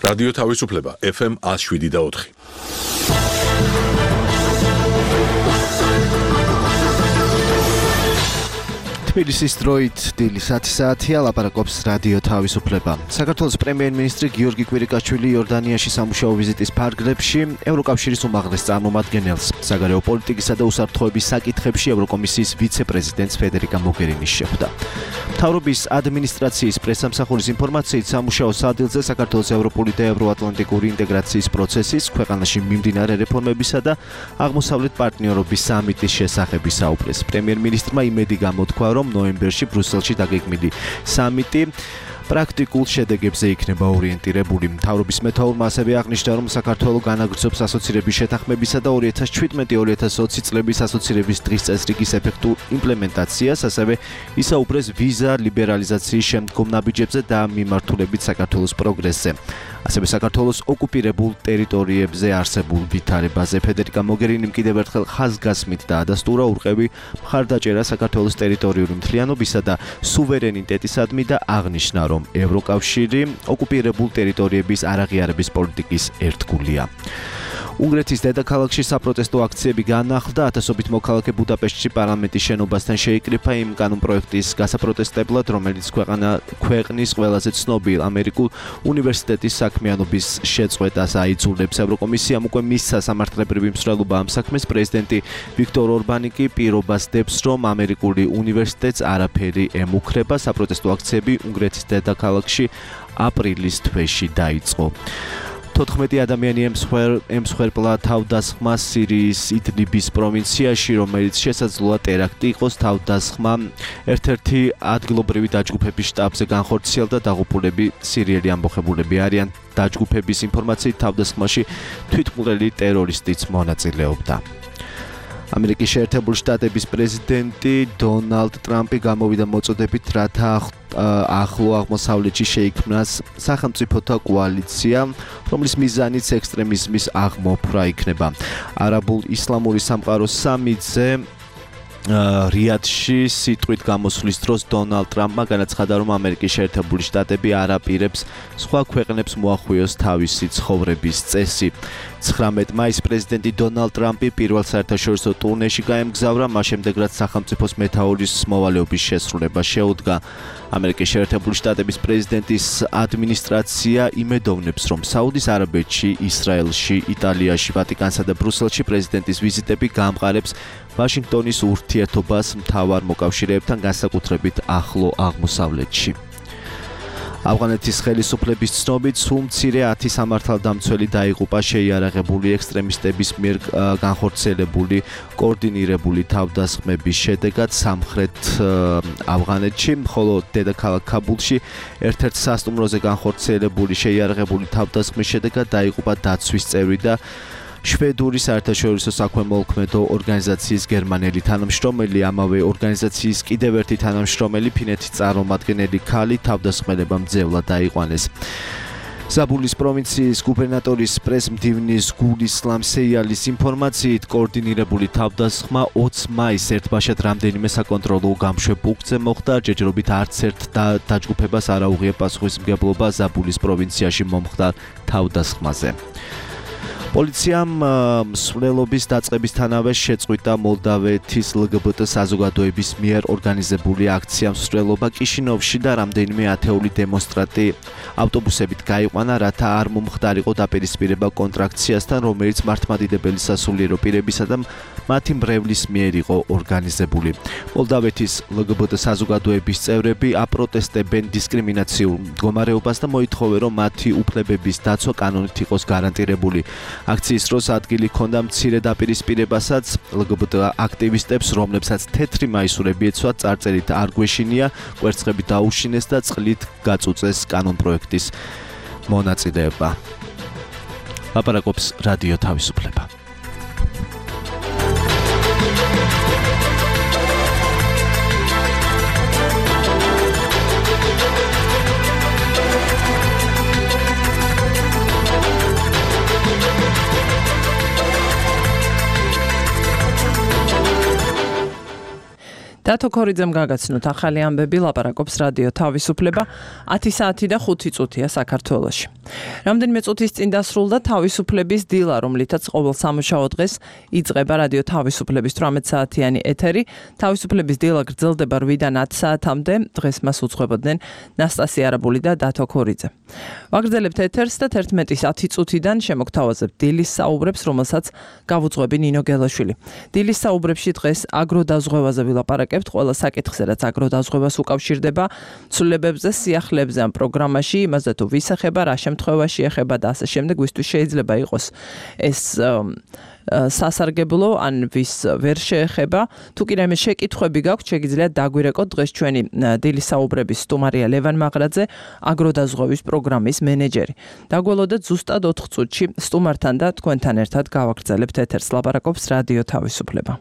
რადიო თავისუფლება FM 107.4. თბილისის დროით დილის 10 საათია, ლაპარაკობს რადიო თავისუფლება. საქართველოს პრემიერ-მინისტრი გიორგი კვირიკაშვილი იორდანიაში სამუშაო ვიზიტის ფარგლებში ევროკავშირის უმაღლეს წარმომადგენელს, საგარეო პოლიტიკისა და უსაფრთხოების საკითხებში ევროკომისიის ვიცე-პრეზიდენტს ფედერიკა მოგერინის შეხვდა. მთავრობის ადმინისტრაციის პრესსამსახურის ინფორმაციით, სამუშაო სადილზე საქართველოს ევროპული და ევროატლანტიკური ინტეგრაციის პროცესის, ქვეყანაში მიმდინარე რეფორმებისა და აღმოსავლეთ პარტნიორობის სამიტის შესახებ საუბრეს. პრემიერ-მინისტრმა იმედი გამოთქვა, რომ ნოემბერში ბრუსელში დაგეგმილი სამიტი პრაქტიკულ შედეგებზე იქნება ორიენტირებული. მთავრობის მეთაურმა ასევე აღნიშნა, რომ საქართველო განაგრძობს ასოცირების შეთანხმებისა და 2017-2020 წლების ასოცირების დღის წესრიგის ეფექტურ იმპლემენტაციას, ასევე ისაუბრეს ვიზა ლიბერალიზაციის შემდგომ ნაბიჯებზე და მიმართულებით საქართველოს პროგრესზე. ასევე საქართველოს ოკუპირებულ ტერიტორიებზე არსებულ ვითარებაზე. ფედერიკა მოგერინიმ კიდევ ერთხელ ხაზგასმით დაადასტურა ურყევი მხარდაჭერა საქართველოს ტერიტორიული მთლიანობისა და სუვერენიტეტისადმი და აღნიშნა, რომ ევროკავშირი ოკუპირებულ ტერიტორიების არაღიარების პოლიტიკის ერთგულია. უნგრეთის დედაქალაქში საპროტესტო აქციები განახლდა, ათასობით მოქალაქე ბუდაპეშტში პარლამენტის შენობასთან შეიკრიფა იმ კანონპროექტის გასაპროტესტებლად, რომელიც ქვეყნის ყველაზე ცნობილ ამერიკულ უნივერსიტეტის საქმიანობის შეწყვეტას აიძულებს. ევროკომისიამ უკვე მისცა სამართლებრივი მსვლელობა ამ საქმეს. პრეზიდენტი ვიქტორ ორბანი კი პირობას დებს, რომ ამერიკული უნივერსიტეტს არაფერი ემუქრება. საპროტესტო აქციები უნგრეთის დედაქალაქში აპრილის თვეში დაიწყო. 14 ადამიანი ემსხვერპლა თავდასხმა სირიის იდლიბის პროვინციაში, რომელიც შესაძლოა ტერაქტი იყოს. თავდასხმა ერთ-ერთი ადგილობრივი დაჯგუფების შტაბზე განხორციელდა. დაღუპულები სირიელი ამბოხებულები არიან. დაჯგუფების ინფორმაციით, თავდასხმაში თვითმკვლელი ტერორისტიც მონაწილეობდა. ამერიკის შეერთებული შტატების პრეზიდენტი დონალდ ტრამპი გამოვიდა მოწოდებით, რათა ახლო აღმოსავლეთში შეიქმნას სახელმწიფოთა კოალიცია, რომლის მიზანიც ექსტრემიზმის აღმოფხვრა იქნება. არაბულ ისლამური სამყაროს სამიტზე რიადში სიტყვით გამოსვლის დროს დონალდ ტრამპმა განაცხადა, რომ ამერიკის შეერთებული შტატები არ აპირებს სხვა ქვეყნებს მოახვიოს თავისი ცხოვრების წესი. 19 მაისს პრეზიდენტი დონალდ ტრამპი პირველ საერთაშორისო ტურნეში გაემგზავრა, მას შემდეგ რაც სახელმწიფოს მეთაურის მოვალეობის შესრულება შეუდგა. ამერიკის შეერთებული შტატების პრეზიდენტის ადმინისტრაცია იმედოვნებს, რომ საუდის არაბეთში, ისრაელში, იტალიაში, ვატიკანსა და ბრუსელში პრეზიდენტის ვიზიტები გაამყარებს ვაშინგტონის ურთიერთობას მთავარ მოკავშირეებთან, განსაკუთრებით ახლო აღმოსავლეთში. ავღანეთის ხელისუფლების ცნობით, სულ მცირე 10 სამართალდამცველი დაიღუპა შეიარაღებული ექსტრემისტების მიერ განხორციელებული კოორდინირებული თავდასხმების შედეგად სამხრეთ ავღანეთში, ხოლო დედაქალაქ ქაბულში ერთ-ერთ სასტუმროზე განხორციელებული შეიარაღებული თავდასხმის შედეგად დაიღუპა დაცვის წევრი და შვედური საერთაშორისო საქველმოქმედო ორგანიზაციის გერმანელი თანამშრომელი. ამავე ორგანიზაციის კიდევ ერთი თანამშრომელი, ფინეთის წარმომადგენელი ქალი, თავდასხმელებამ მძევლად დაიყვანეს. ზაბულის პროვინციის გუბერნატორის პრეს-მდივნის გულისლამ სეიალის ინფორმაციით, კოორდინირებული თავდასხმა 20 მაისს ერთბაშად რამდენიმე საკონტროლო გამშვებ პუნქტზე მოხდა. ჯერჯერობით არც ერთ დაჯგუფებას არ აუღია პასუხისმგებლობა ზაბულის პროვინციაში მომხდარ თავდასხმაზე. პოლიციამ მსვლელობის დაწყებისთანავე შეწყვიტა მოლდავეთის LGBT საზოგადოების მიერ ორგანიზებული აქცია მსვლელობა კიშინოვში და რამდენიმე ათეული დემონსტრანტი ავტობუსებით გაიყვანა, რათა არ მომხდარიყო დაპირისპირება კონტრაქციასთან, რომელიც მართლმადიდებელი სასულიერო პირებისა და მათი მრევლის მიერ იყო ორგანიზებული. მოლდავეთის LGBT საზოგადოების წევრები აპროტესტებენ დისკრიმინაციულ მდგომარეობას და მოითხოვენ, რომ მათი უფლებების დაცვა კანონით იყოს გარანტირებული. აქციის დროს ადგილი ჰქონდა მცირე დაპირისპირებასაც LGBT აქტივისტებს, რომლებსაც თეთრი მაისურები ეცვათ, წარწერით არ გვეშინია, კვერცხები დაუშინეს და წყლით გაწუწეს კანონპროექტის მონაწილეობა. ლაპარაკობს რადიო თავისუფლება. დათო ქორიძემ გაგაცნოთ ახალი ამბები, ლაპარაკობს რადიო თავისუფლება 10 საათი და 5 წუთია საქართველოში. რამდენიმე წუთის წინ დასრულდა თავისუფლების დილა, რომლითაც ყოველ სამუშაო დღეს იწყება რადიო თავისუფლების 18 საათიანი ეთერი. თავისუფლების დილა გრძელდება 8-დან 10 საათამდე. დღეს მას უძღვებოდნენ ნასტასია არაბული და დათო ქორიძე. ვაგრძელებთ ეთერს და 11-ის 10 წუთიდან შემოგთავაზებთ დილის საუბრებს, რომელსაც გავუძღვები ნინო გელაშვილი. დილის საუბრებში დღეს აგროდაზღვევაზე ვილაპარაკებთ, ყველა საკითხზე, რაც აგროდაზღვევას უკავშირდება, ცვლილებებზე, სიახლეებზე ამ პროგრამაში, იმაზე თუ ვის ეხება, რა შემთხვევაში ეხება და ასე შემდეგ, ვისთვის შეიძლება იყოს ეს სასარგებლო, ან ვის ვერ შეეხება. თუ კი რაიმე შეკითხვები გაქვთ, შეგიძლიათ დაგვირეკოთ. დღეს ჩვენი დილის საუბრების სტუმარია ლევან მაღრაძე, აგროდაზღვევის პროგრამის მენეჯერი. დაგველოდეთ ზუსტად 4 წუთში სტუმართან და თქვენთან ერთად გავაგრძელებთ ეთერს. ლაპარაკობს რადიო თავისუფლება.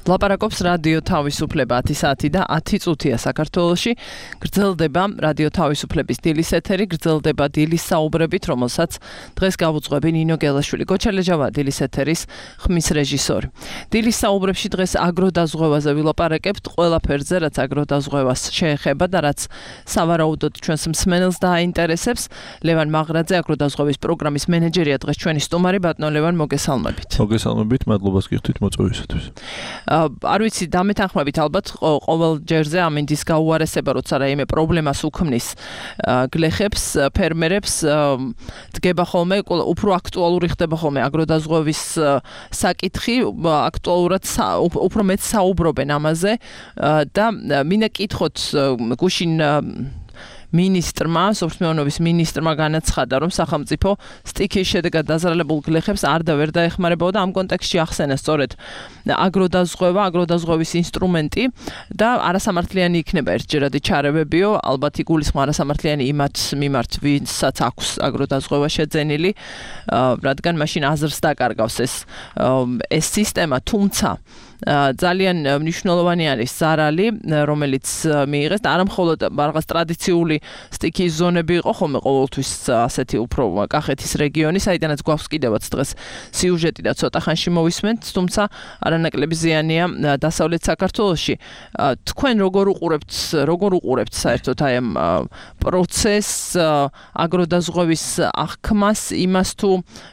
ლაპარაკობს რადიო თავისუფლება 10 საათი და 10 წუთია საქართველოში. გრძელდება რადიო თავისუფლების დილის ეთერი, გრძელდება დილის საუბრებით, რომელსაც დღეს გავუძღვები ნინო გელაშვილი. გოჩალეჯავა დილის ეთერის ხმის რეჟისორი. დილის საუბრებში დღეს აგროდაზღვევაზე ვილაპარაკებთ, ყველაფერზე, რაც აგროდაზღვევას შეეხება და რაც სავარაუდოდ ჩვენს მსმენელს დააინტერესებს. ლევან მაღრაძე, აგროდაზღვევის პროგრამის მენეჯერია, დღეს ჩვენი სტუმარი. ბატონო ლევან, მოგესალმებით. მოგესალმებით, მადლობას გიხდით მოწვევისათვის. არ ვიცი, დამეთანხმებით ალბათ ყოველ ჯერზე ამინდის გაუარესება, როცა რაიმე პრობლემას უქმნის გლეხებს, ფერმერებს, დგება ხოლმე, უფრო აქტუალური ხდება ხოლმე აგროდაზღვევის საკითხი, აქტუალურად უფრო მეც საუბრობენ ამაზე და მინდა კითხოთ გუშინ მინისტრმა, სოფლის მინისტრმა განაცხადა, რომ სახელმწიფო სტიქიის შედეგად დაზარალებულ გლეხებს არ და ვერ დაეხმარებოდა და ამ კონტექსტში ახსენა სწორედ აგროდაზღვევის ინსტრუმენტი და არასამართლიანი იქნება ერთჯერადი ჩარევებიო, ალბათ იგულისხმება არასამართლიანი იმათ მიმართ, ვინცაც აქვს აგროდაზღვევა შეძენილი, რადგან მაშინ აზრს დაკარგავს ეს სისტემა, თუმცა ძალიან მნიშვნელოვანი არის ზარალი, რომელიც მიიღეს და არა მხოლოდ რაღაც ტრადიციული სტიქიის ზონები იყო ხოლმე ყოველთვის ასეთი უფრო კახეთის რეგიონი, საიდანაც გვაქვს კიდევაც დღეს სიუჟეტი და ცოტა ხანში მოვისმენთ, თუმცა არანაკლები ზიანია დასავლეთ საქართველოში. თქვენ როგორ უყურებთ საერთოდ აი ამ პროცესს, აგროდაზღვევის აღქმას, იმას თუ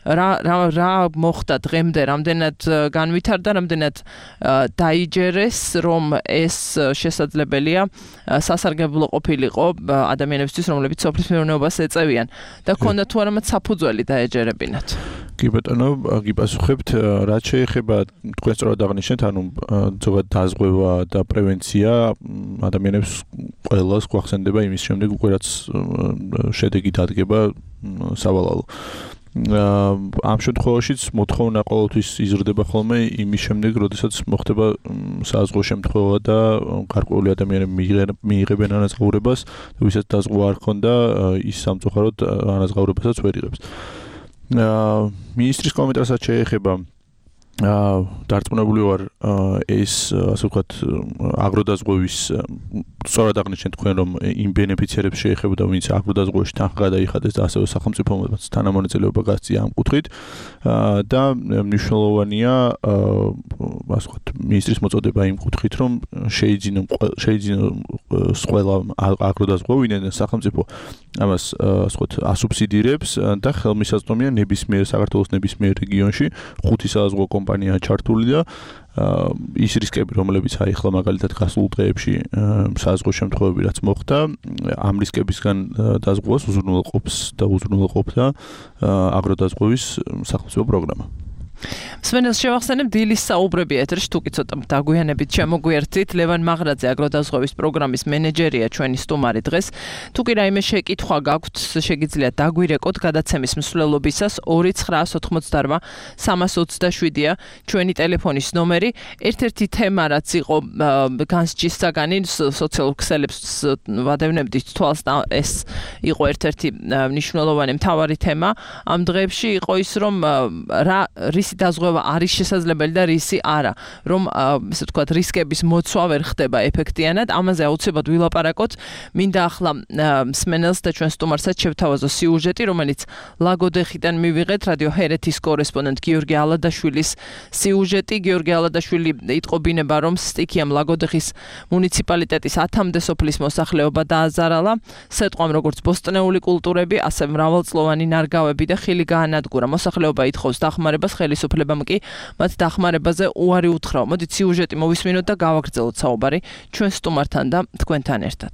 რა მოხდა დღემდე, რამდენად განვითარდა, რამდენად დაიჯერეს, რომ ეს შესაძლებელია სასარგებლო ყოფილიყო ადამიანებისთვის, რომლებიც სოფლის მეურნეობას ეწევიან და ქონდათ თუ არამედ საფუძველი დაეჯერებინათ. კი ბატონო, გიპასუხებთ, რაც შეეხება თქვენ სწორად აღნიშნეთ, ანუ ზოგადად დაზღვევა და პრევენცია ადამიანებს ყველას გვახსენდება იმის შემდეგ, უკვე რაც შედეგი დადგება სავალალო. ამ შემთხვევაშიც მოთხოვნა ყოველთვის იზრდება ხოლმე იმის შემდეგ, როდესაც მოხდება საზღვაო შემთხვევა და გარკვეული ადამიანები მიიღებენ ანაზღაურებას, ვისაც დაზღვა არ ქონდა, ის სამწუხაროდ ანაზღაურებასაც ვერ იღებს. მინისტრის კომენტარსაც შეეხება დარწმუნებული ვარ ეს ასე ვთქვათ აგროდაზღვევის სწორად აღნიშნეთ თქვენ რომ იმ ბენეფიციარებს შეეხებოდა ვინც აგროდაზღვევაში თანხა გადაიხადეს და ასევე სახელმწიფომაც თანამონაწილეობა გასწია ამ კუთხით და მნიშვნელოვანია ასე ვთქვათ მინისტრის მოწოდება იმ კუთხით რომ შეიძინოს ყველა აგროდაზღვევიდან სახელმწიფო ამას ასე ვთქვათ ასუბსიდირებს და ხელმისაწვდომია ნებისმიერ საქართველოს ნებისმიერ რეგიონში 5 საზღვაო კომპანია ჩართული და ის რისკები, რომლებიც აიხლა მაგალითად გასულ დღეებში საზღვაო შემთხვევები რაც მოხდა, ამ რისკებისგან დაზღვევას უზრუნველყოფდა აგროდაზღვევის სახელმწიფო პროგრამა. მსმენელს შევახსენებ დილის საუბრები ეთერში, თუკი ცოტა დაგვიანებით შემოგვიერთდით. ლევან მაღრაძე, აგროდაზღვევის პროგრამის მენეჯერია, ჩვენი სტუმარი დღეს. თუკი რაიმე შეკითხვა გაქვთ, შეგიძლიათ დაგვირეკოთ გადაცემის მსვლელობისას 2988 327-ია ჩვენი ტელეფონის ნომერი. ერთ-ერთი თემა, რაც იყო განსჯის საგანი, სოციალურ ქსელებს ვადევნებდით თვალს და ეს იყო ერთ-ერთი მნიშვნელოვანი მთავარი თემა ამ დღეებში იყო ის, რომ რისი დაზღვევა არის შესაძლებელი და რისი არა, რომ ესე ვთქვათ რისკების მოცვა ვერ ხდება ეფექტიანად. ამაზე აუცილებლად ვილაპარაკოთ. მინდა ახლა მსმენელს და ჩვენ სტუმარსაც შევთავაზო სიუჟეტი, რომელიც ლაგოდეხიდან მივიღეთ რადიო ჰერეთის კორესპონდენტ გიორგი ალადაშვილის სიუჟეტი. გიორგი ალადაშვილი იტყობინება, რომ სტიქიამ ლაგოდეხის მუნიციპალიტეტის 10-მდე სოფლის მოსახლეობა დააზარალა. სეტყვამ როგორც ბოსტნეული კულტურები, ასე მრავალწლოვანი ნარგავები და ხილი გაანადგურა. მოსახლეობა ითხოვს დახმარებას, ხელისუფლებამ კი მათ დახმარებაზე უარი უთხრა. მოდით სიუჟეტი მოვისმინოთ და გავაგრძელოთ საუბარი ჩვენ სტუმართან და თქვენთან ერთად.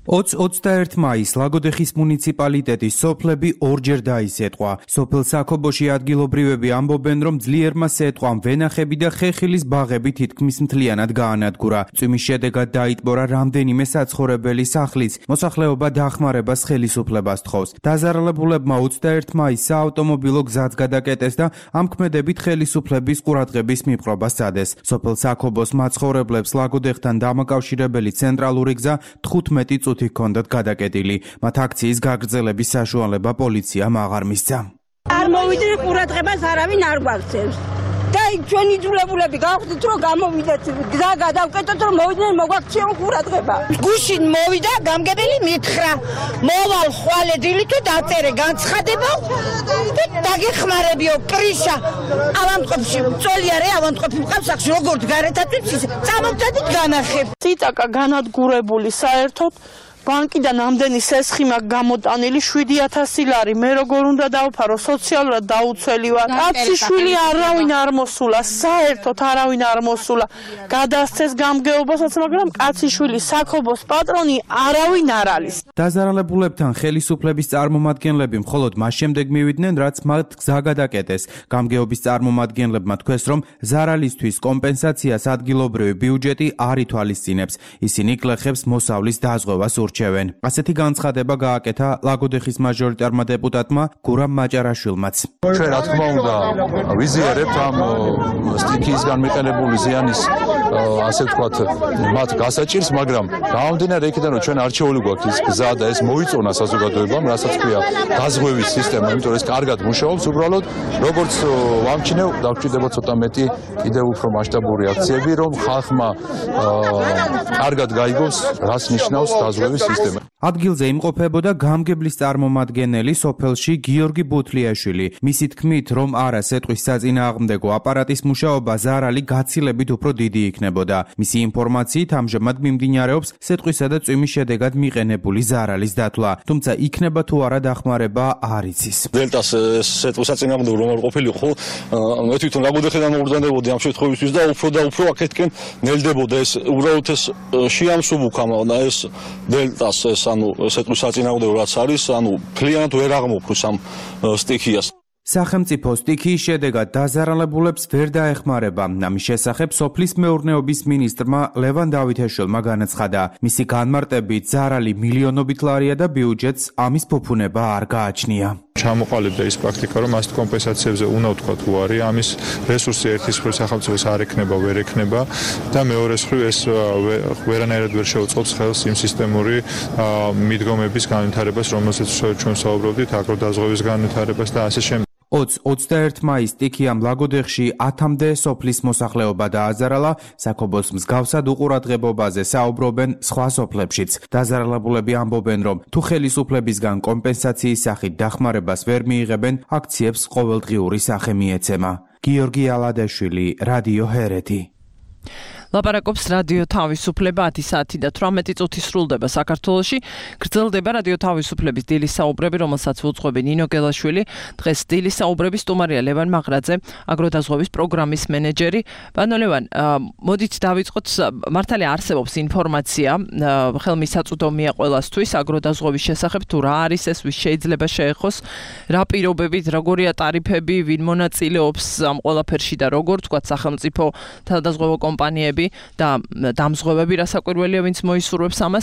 21 მაისს ლაგოდეხის მუნიციპალიტეტის სოფლები ორჯერ დაისეტყვა. სოფელ საქობოში ადგილობრივები ამბობენ, რომ ძლიერმა სეტყვამ ვენახები და ხეხილის ბაღები თითქმის მთლიანად გაანადგურა. წვიმის შედეგად დაიტბორა რამდენიმე საცხოვრებელი სახლიც. მოსახლეობა დახმარებას ხელისუფლებას თხოვს. დაზარალებულებმა 21 მაისს საავტომობილო გზაც გადაკეტეს და ამ ქმედებით ხელისუფლების ყურადღების მიპყრობა სცადეს. სოფელ საქობოს მაცხოვრებლებს ლაგოდეხთან დამაკავშირებელი ცენტრალური გზა 15 წუთი ჰქონდათ გადაკეტილი. მათ აქციის გაგრძელების საშუალება პოლიციამ აღარ მისცა. არ მოვიდნენ ყურადღებას, არავინ არ გვაქცევს. და იქ ჩვენი ძულებულები გავხდით რომ გამოვიდეთ გზა გადავკეტოთ რომ მოვიდნენ მოგვაქციონ ყურადღება გუშინ მოვიდა გამგებელი მითხრა მოვალ ხვალე დილით თუ დაწერე განცხადება და დაგეხმარებიო პრიშა ავანტყოფში წოლი არა ავანტყოფი მყავს სახში როგორც გარეთათვით წამოვდადით განახებ ციტაკა განადგურებული საერთოდ ბანკიდან ამდენი სესხი მაქვს გამოტანილი 7000 ლარი მე როგორ უნდა დავფარო სოციალურად დაუცველი ვარ კაცი შვილი არავინ არ მოსულა საერთოდ არავინ არ მოსულა გადასცეს გამგეობასაც მაგრამ კაცი შვილი საქობოს პატრონი არავინ არ არის დაზარალებულებთან ხელისუფლების წარმომადგენლები მხოლოდ მას შემდეგ მივიდნენ რაც მათ გზა გადაკეტეს გამგეობის წარმომადგენლებმა თქვეს რომ ზარალისთვის კომპენსაციას ადგილობრივი ბიუჯეტი არ ითვალისწინებს ისინი გლეხებს მოსავლის დაზღვევას ურჩევენ. ასეთი განცხადება გააკეთა ლაგოდეხის მაჟორიტარმა დეპუტატმა გურამ მაჭარაშვილმაც. ჩვენ რა თქმა უნდა ვიზიარებთ ამ სტიქიისგან მიყენებული ზიანის ასე ვთქვათ მათ გასაჭირს, მაგრამ გამომდინარე იქიდან რომ ჩვენ არჩეული გვაქვს ის გზა და ეს მოიწონა საზოგადოებამ, რასაც ქვია დაზღვევის სისტემა, იმიტომ რომ ეს კარგად მუშაობს, უბრალოდ როგორც ვამჩნევ, დაგვჭირდება ცოტა მეტი კიდევ უფრო მასშტაბური აქციები, რომ ხალხმა კარგად გაიგოს, რას ნიშნავს დაზღვევის სისტემა. ადგილზე იმყოფებოდა გამგებლის წარმომადგენელი სოფელში გიორგი ბუთლიაშვილი. მისი თქმით, რომ არა სეტყვის საწინააღმდეგო აპარატის მუშაობა ზარალი გაცილებით უფრო დიდი იქნებოდა. მისი ინფორმაციით ამჟამად მიმდინარეობს სეტყვისა და წვიმის შედეგად მიყენებული ზარალის დათვლა. თუმცა იქნება თუ არა დახმარება არ იცის. დელტას სეტყვის საწინააღმდეგო რომ არ ყოფილიყო, მე თვითონ ლაგოდეხიდან მოვურძანდებოდი ამ შემთხვევისთვის და უფრო აქეთკენ ნელდებოდა ეს უბრალოდ ეს შეამსუბუქა და ეს დელტას ეს ანუ სეტყვის საწინააღმდეგო რაც არის, ანუ ფლიანად ვერ აღმოფროს ამ სტიქიას. სახელმწიფო სტიქიის შედეგად დაზარალებულებს ვერ დაეხმარება. ამის შესახებ სოფლის მეურნეობის მინისტრმა ლევან დავითაშვილმა განაცხადა. მისი განმარტებით ზარალი მილიონობით ლარია და ბიუჯეტს ამის ფუფუნება არ გააჩნია. ჩამოყალიბდა ის პრაქტიკა, რომ ასეთ კომპენსაციებზე უნდა ვთქვათ უარი, ამის რესურსი ერთის მხრივ სახელმწიფოს არ ექნება, ვერ ექნება და მეორეს მხრივ ეს ვერანაირად ვერ შეუწყობს ხელს იმ სისტემური მიდგომების განვითარებას, რომელსაც ჩვენ საუბრობდით, აგროდაზღვევის განვითარებას და ასე შემდეგ. 21 მაისს სტიქიამ ლაგოდეხში 10-მდე სოფლის მოსახლეობა დააზარალა, საქობოს მსგავსად უყურადღებობაზე საუბრობენ სხვა სოფლებშიც. დაზარალებულები ამბობენ, რომ თუ ხელისუფლებისგან კომპენსაციის სახით დახმარებას ვერ მიიღებენ, აქციებს ყოველდღიური სახე მიეცემა. გიორგი ალადაშვილი, რადიო ჰერეთი. ლაპარაკობს რადიო თავისუფლება 10 საათი და 18 წუთი სრულდება საქართველოში. გრძელდება რადიო თავისუფლების დილის საუბრები, რომელსაც უძღვები ნინო გელაშვილი. დღეს დილის საუბრები სტუმარია ლევან მაღრაძე, აგროდაზღვევის პროგრამის მენეჯერი. ბანო ლევან, მოდით დავიწყოთ, მართალია არსებობს ინფორმაცია, ხელმისაწვდომია ყველასთვის აგროდაზღვევის შესახებ, თუ რა არის ეს, ვის შეიძლება შეეხოს, რა პირობებით, როგორია ტარიფები, ვინ მონაწილეობს ამ ყველაფერში და როგორ თქვათ სახელმწიფო თავდაზღვევო კომპანიები და დამზღვევები რასაკვირველია ვინც მოისურვებს ამას.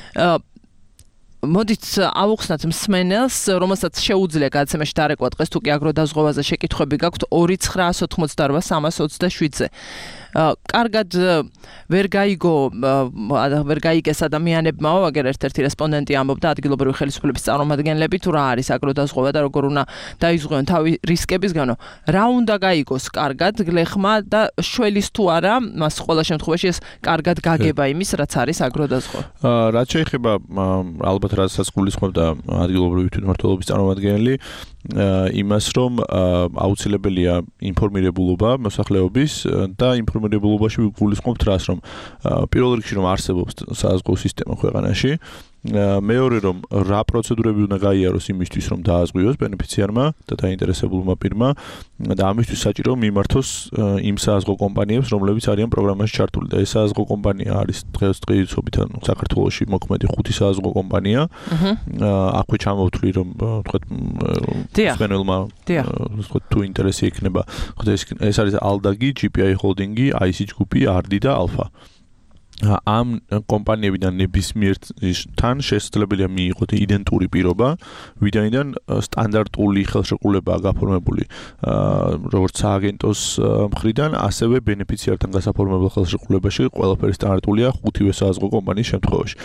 მოდით ავუხსნათ მსმენელს, რომელსაც შეუძლია გადაცემაში დარეკვა დღეს თუ კი აგროდაზღვევაზე შეკითხვები გაქვთ 2988327-ზე. კარგად ვერ გაიგეს ადამიანებმა, აგერ ერთ-ერთი რესპონდენტი ამბობდა ადგილობრივი ხელისუფლების წარმომადგენლები თუ რა არის აგროდაზღვევა და როგორ უნდა დაიზღვიონ თავი რისკებისგანო. რა უნდა გაიგოს კარგად გლეხმა და შველის თუ არა, მას ყველა შემთხვევაში ეს კარგად გაგება იმის, რაც არის აგროდაზღვევა. რაც შეეხება ალბათ რასაც გულისხმობდა ადგილობრივი თვითმმართველობის წარმომადგენელი, იმას რომ აუცილებელია ინფორმირებულობა მოსახლეობის და ინფორმირებულობაში გულისხმობთ რას, რომ პირველ რიგში რომ არსებობს საზღვაო სისტემა ქვეყანაში, მეორე რომ რა პროცედურები უნდა გაიაროს იმისთვის რომ დააზღვიოს ბენეფიციარმა და დაინტერესებულმა პირმა და ამისთვის საჭირო მიმართოს იმ საზღვაო კომპანიებს, რომლებიც არიან პროგრამაში ჩართული და ეს საზღვაო კომპანია არის დღესდღეობით საქართველოში მოქმედი 5 საზღვაო კომპანია. აქვე ჩამოვთვლი რომ ვთქვათ მსმენელმა ვთქვათ თუ ინტერესი იქნება, ეს არის ალდაგი, GPI ჰოლდინგი, IC ჯგუფი, ARDI და ალფა. ამ კომპანიებიდან ნებისმიერთან შესაძლებელია მიიღოთ იდენტური პირობა, ვიდანიდან სტანდარტული ხელშეკრულებაა გაფორმებული როგორც სააგენტოს მხრიდან, ასევე ბენეფიციართან გასაფორმებელ ხელშეკრულებაში ყველაფერი სტანდარტულია 5-ვე საზღვაო კომპანიის შემთხვევაში.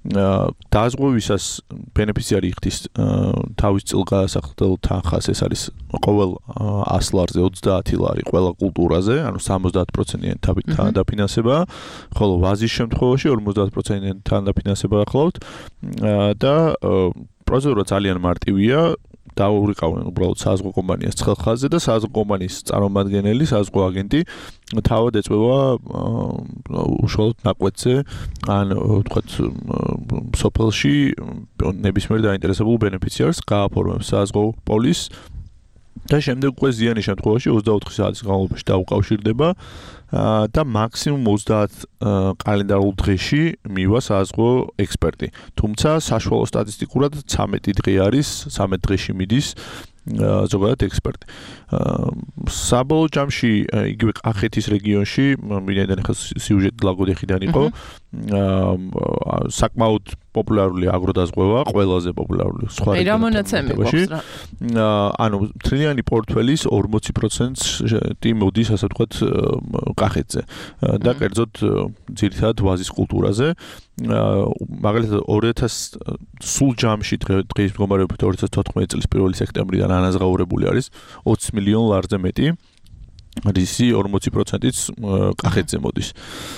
დაზღვევისას ბენეფიციარი იხდის თავის წილგასახდელ თანხას, ეს არის ყოველ 100 ლარზე 30 ლარი ყველა კულტურაზე, ანუ 70%-იანი თანადაფინანსება, ხოლო ვაზის შემთხვევაში 50%-იანი თანადაფინანსება ახლავთ და პროცედურა ძალიან მარტივია. დაურიყავენ უბრალოდ საზღვაო კომპანიას ცხელხაზზე და საზღვაო კომპანიის წარმომადგენელი, საზღვაო აგენტი თავად ეწვევა უშუალოდ ნაკვეთზე ან ვთქვათ სოფელში ნებისმიერ დაინტერესებულ ბენეფიციარს გააფორმებს საზღვაო პოლისს და შემდეგ უკვე ზიანის შემთხვევაში 24 საათის განმავლობაში დაუკავშირდება და მაქსიმუმ 30 კალენდარულ დღეში მივა საზღვაო ექსპერტი. თუმცა საშუალო სტატისტიკურად 13 დღე არის, 13 დღეში მიდის ზოგადად ექსპერტი. საბოლოო ჯამში იგივე კახეთის რეგიონში, ვინაიდან ახლა სიუჟეტი ლაგოდეხიდან იყო, საკმაოდ პოპულარული აგროდაზღვევა, ყველაზე პოპულარული სხვა რეგიონებში. ანუ თრილიანი პორტფელის 40% მოდის, ასე ვთქვათ, კახეთზე და კერძოდ ძირითადად ვაზის კულტურაზე. მაგალითად 2000 სულ ჯამში დღის მდგომარეობით 2014 წლის 1 სექტემბრიდან ანაზღაურებული არის 20 მილიონ ლარზე მეტი. რისი 40%-იც კახეთზე მოდის.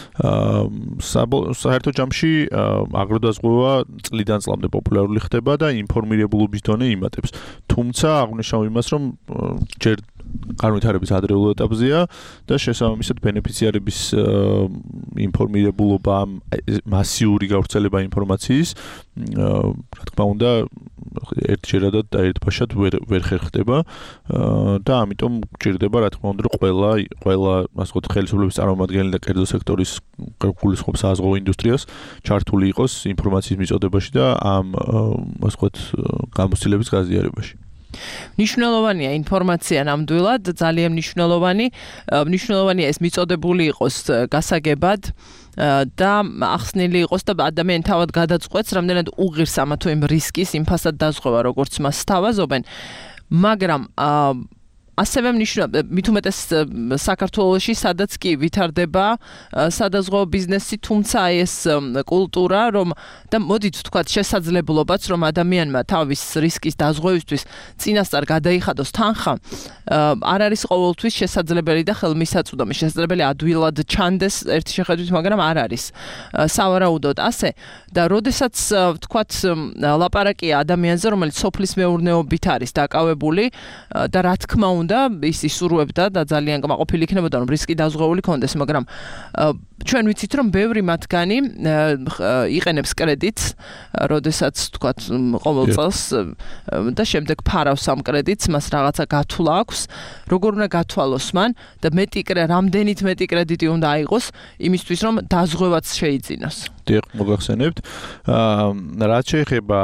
საერთო ჯამში აგროდაზღვევა წლიდან წლამდე პოპულარული ხდება და ინფორმირებულობის დონე იმატებს. თუმცა აღნიშნავ იმას, რომ ჯერ განვითარების ადრეულ ეტაპზეა და შესაბამისად ბენეფიციარების ინფორმირებულობა, მასიური გავრცელება ინფორმაციის, რა თქმა უნდა, ერთჯერადად და ერთბაშად ვერ ხერხდება და ამიტომ გჭირდება, რა თქმა უნდა, რომ ყველა ასე ვთქვათ, ხელისუფლების წარმომადგენელი და კერძო სექტორის გულისხმობს საზღვაო ინდუსტრიას ჩართული იყოს ინფორმაციის მიწოდებაში და ამ ასე ვთქვათ, გამოცდილების გაზიარებაში. მნიშვნელოვანია ინფორმაცია ნამდვილად, ძალიან მნიშვნელოვანია ეს მიწოდებული იყოს გასაგებად და ახსნილი იყოს და ადამიანი თავად გადაწყვეტს, რამდენად უღირს ამა თუ იმ რისკის იმ ფასად დაზღვევა, როგორც მას სთავაზობენ, მაგრამ ასევე მით უმეტეს საქართველოში სადაც კი ვითარდება სადაზღვეო ბიზნესი, თუმცა ეს კულტურა, რომ და მოდით ვთქვათ შესაძლებლობაც, რომ ადამიანმა თავის რისკის დაზღვევისთვის წინასწარ გადაიხადოს თანხა, არ არის ყოველთვის შესაძლებელი და ხელმისაწვდომი. შესაძლებელი ადვილად ჩანდეს ერთი შეხედვით, მაგრამ არ არის სავარაუდოდ ასე. და როდესაც ვთქვათ ლაპარაკია ადამიანზე, რომელიც სოფლის მეურნეობით არის დაკავებული და რა თქმა უნდა ის ისურვებდა და ძალიან კმაყოფილი იქნებოდა, რომ რისკი დაზღვეული კონდეს, მაგრამ ჩვენ ვიცით, რომ ბევრი მათგანი იყენებს კრედიტს, როდესაც ვთქვათ ყოველ წელს და შემდეგ ფარავს ამ კრედიტს, მას რაღაცა გათვლა აქვს, როგორ უნდა გათვალოს მან და რამდენით მეტი კრედიტი უნდა აიღოს იმისთვის, რომ დაზღვევაც შეიძინოს. დიახ, მოგახსენებთ. რაც შეეხება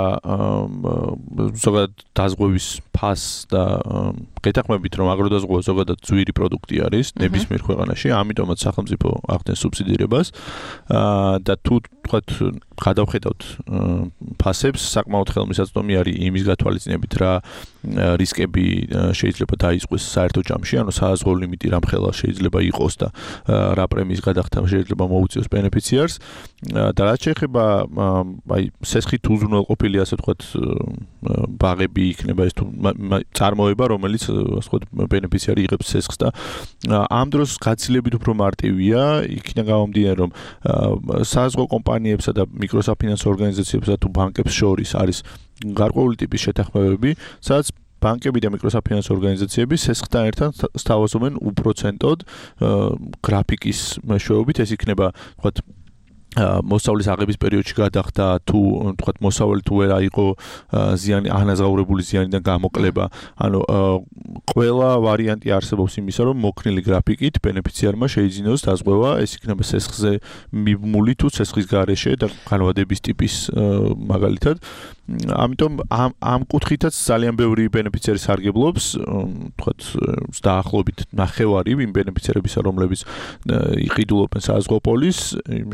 ზოგადად დაზღვევის ფასს და გეთანხმებით, რომ აგროდაზღვევა ზოგადად ძვირი პროდუქტი არის ნებისმიერ ქვეყანაში, ამიტომაც სახელმწიფო ახდენს სუბსიდირებას და თუ თქვათ გადავხედავთ ფასებს, საკმაოდ ხელმისაწვდომი არის იმის გათვალისწინებით, რა რისკები შეიძლება დაიწყოს საერთო ჯამში, ანუ საზღვაო ლიმიტი რამხელა შეიძლება იყოს და რა პრემიის გადახდა შეიძლება მოუწიოს ბენეფიციარს და რაც შეეხება აი სესხით უზრუნველყოფილი, ასე ვთქვათ, ბაღები იქნება ეს თუ წარმოება, რომელიც ასე ვთქვათ ბენეფიციარი იღებს სესხს და ამ დროს გაცილებით უფრო მარტივია, იქიდან გამომდინარე, რომ საზღვაო კომპანიებსა და მიკროსაფინანსო ორგანიზაციებსა თუ ბანკებს შორის არის გარკვეული ტიპის შეთანხმებები, სადაც ბანკები და მიკროსაფინანსო ორგანიზაციები სესხთან ერთად სთავაზობენ უპროცენტოდ გრაფიკის მეშვეობით, ეს იქნება, ვთქვათ, მოსავლის აღების პერიოდში გადახდა თუ ვთქვათ მოსავალი თუ ვერ აიღო ზიანი ანაზღაურებული ზიანიდან გამოკლება, ანუ ყველა ვარიანტი არსებობს იმისა, რომ მოქნილი გრაფიკით ბენეფიციარმა შეიძინოს დაზღვევა, ეს იქნება სესხზე მიბმული თუ სესხის გარეშე და განვადების ტიპის მაგალითად. ამიტომ ამ კუთხითაც ძალიან ბევრი ბენეფიციარი სარგებლობს, ვთქვათ, დაახლოებით ნახევარი იმ ბენეფიციარებისა, რომლებიც იყიდულობენ საზღვაო პოლისს,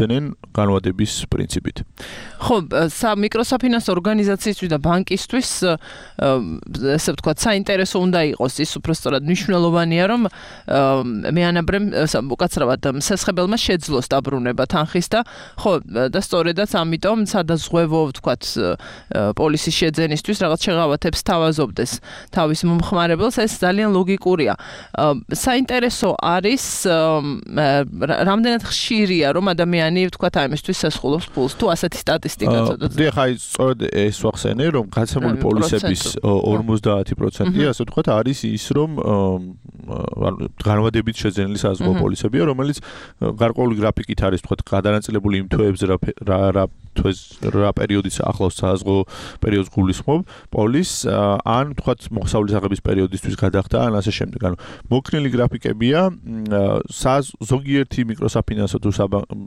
მოგცენენ განვადების პრინციპით. ხო, მიკროსაფინანსო ორგანიზაციისთვის და ბანკისთვის ესე ვთქვათ, საინტერესო უნდა იყოს ის უბრალოდ მნიშვნელოვანია, რომ მეანაბრემ უკაცრავად მსესხებელმა შეძლოს დაბრუნება თანხის და ხო, და სწორედაც ამიტომ სადაზღვევო ვთქვათ პოლისის შეძენისთვის რაღაც შეღავათებს თავაზობდეს თავის მომხმარებელს, ეს ძალიან ლოგიკურია. საინტერესო არის რამდენად ხშირია რომ ადამიანი ვთქვათ ამისთვის სასხულობს ფულს თუ ასეთი სტატისტიკა ცოტა. დიახ, აი სწორედ ეს ვახსენე, რომ გაცემული პოლისების 50%, ასე ვთქვათ, არის ის, რომ განვადებით შეძენილი საზღვაო პოლისებია, რომელიც გარკვეული გრაფიკით არის ვთქვათ გადანაწილებული იმ თვეებზე რა პერიოდიც ახლავს საზღვაო პერიოდს გულისხმობ პოლისს ან ვთქვათ მოხსავლის აღების პერიოდისთვის გადახდა ან ასე შემდეგ. ანუ მოკრინილი გრაფიკებია ზოგიერთი მიკროსაფინანსო თუ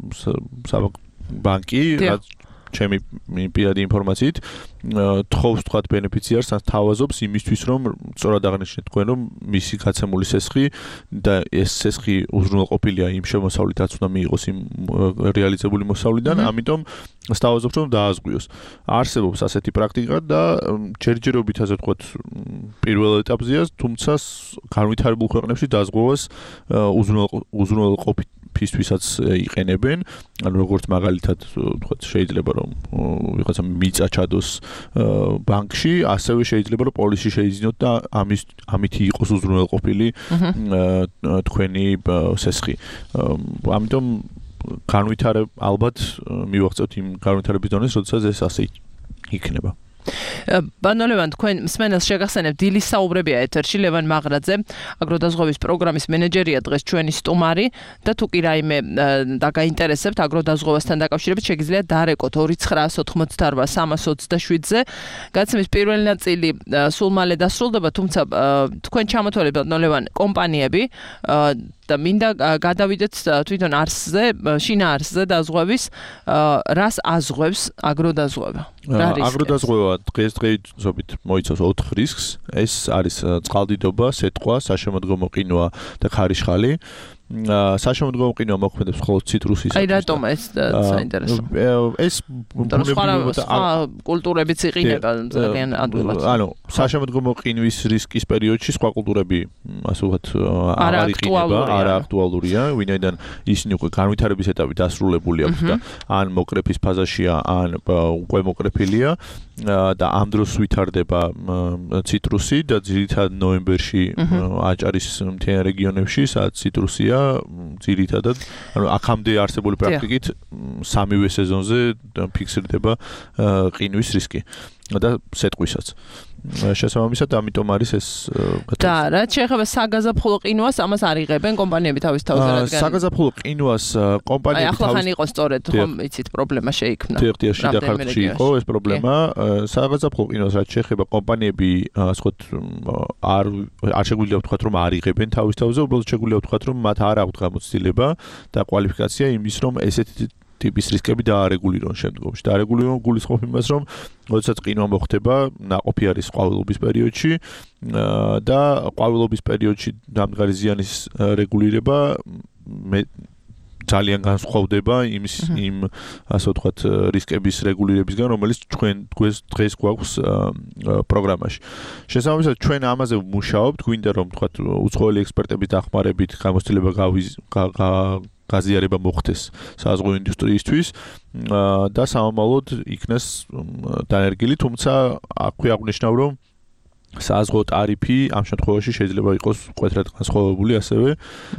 ბანკი რაც ჩემი პირადი ინფორმაციით თხოვს ვთქვათ ბენეფიციარს ან თავაზობს იმისთვის რომ სწორად აღნიშნეთ თქვენ რომ მისი გაცემული სესხი და ეს სესხი უზრუნველყოფილია იმ შემოსავლითაც უნდა მიიღოს იმ რეალიზებული მოსავლიდან, ამიტომ სთავაზობს რომ დააზღვიოს. არსებობს ასეთი პრაქტიკა და ჯერჯერობით ასე ვთქვათ პირველ ეტაპზეა, თუმცა განვითარებულ ქვეყნებში დაზღვევას უზრუნველყოფისთვისაც იყენებენ, ანუ როგორც მაგალითად ვთქვათ შეიძლება რომ ვიღაცა მიწა ჩადოს ბანკში, ასევე შეიძლება რომ პოლისი შეიძინოთ და ამით იყოს უზრუნველყოფილი თქვენი სესხი. ამიტომ ალბათ მივაღწევთ იმ განვითარების დონეს, როდესაც ეს ასე იქნება. ბანო ლევან, თქვენ მსმენელს შეგახსენებთ დილის საუბრებია ეთერში ლევან მაღრაძე, აგროდაზღვევის პროგრამის მენეჯერია დღეს ჩვენი სტუმარი და თუ კი რაიმე დაგაინტერესებთ აგროდაზღვევასთან დაკავშირებით შეგიძლიათ დაარეკოთ 2988-327-ზე. გაცემის პირველი ნაწილი სულ მალე დასრულდება, თუმცა თქვენ ჩამოთვალეთ ბანო ლევან კომპანიები და მინდა გადავიდეთ თვითონ არსზე, შინა არსზე დაზღვევის, რას აზღვევს აგროდაზღვევა? აგროდაზღვევა დღესდღეობით მოიცავს 4 რისკს. ეს არის წყალდიდობა, სეტყვა, საშემოდგომო ყინვა და ქარიშხალი. საშემოდგომო ყინვა მოქმედებს მხოლოდ ციტრუსის. აი რატომ ეს საინტერესო? ეს ბუნებრივად კულტურებიც იყინება ძალიან ადვილად. ანუ საშემოდგომო ყინვის რისკის პერიოდში სხვა კულტურები ასე ვთქვათ არ იყინება, არა აქტუალურია, ვინაიდან ისინი უკვე განვითარების ეტაპი დასრულებული აქვს და ან მოკრეფის ფაზაშია, ან უკვე მოკრეფილია და ამ დროს ვითარდება ციტრუსი და ძირითადად ნოემბერში აჭარის მთიან რეგიონებში, სადაც ციტრუსია ძირითადად, ანუ აქამდე არსებული პრაქტიკით სამივე სეზონზე ფიქსირდება ყინვის რისკი და სეტყვისაც. შესაბამისად, ამიტომ არის ეს და რაც შეეხება საგაზაფხულო ყინვას, ამას არ იღებენ კომპანიები თავის თავზე, რადგან საგაზაფხულო ყინვას კომპანიები თავის ახლა იყო სწორედ, ხომ იცით, პრობლემა შეიქმნა. დიახ, შიდახარში იყო ეს პრობლემა. საგაზაფხულო ყინვას რაც შეეხება კომპანიები, ასე ვთქვათ, არ შეგვიძლია ვთქვათ, რომ არ იღებენ თავის თავზე, უბრალოდ შეგვიძლია ვთქვათ, რომ მათ არ აქვთ გამოცდილება და კვალიფიკაცია იმის, რომ ესეთი ტიპის რისკები დაარეგულირონ შემდგომში. დაარეგულირონ გულისხმობ იმას, რომ როდესაც ყინვა მოხდება, ნაყოფი არის ყვავილობის პერიოდში და ყვავილობის პერიოდში დამდგარი ზიანის რეგულირება ძალიან განსხვავდება იმ ასე ვთქვათ რისკების რეგულირებისგან, რომელიც ჩვენ დღეს გვაქვს პროგრამაში. შესაბამისად, ჩვენ ამაზე ვმუშაობთ, გვინდა რომ ვთქვათ უცხოელი ექსპერტების დახმარებით გამოცდილება გაზიარება მოხდეს საზღვაო ინდუსტრიისთვის და სამომავლოდ იქნეს დანერგილი, თუმცა აქვე აღნიშნავ, რომ საზღვაო ტარიფი ამ შემთხვევაში შეიძლება იყოს მკვეთრად განსხვავებული ასევე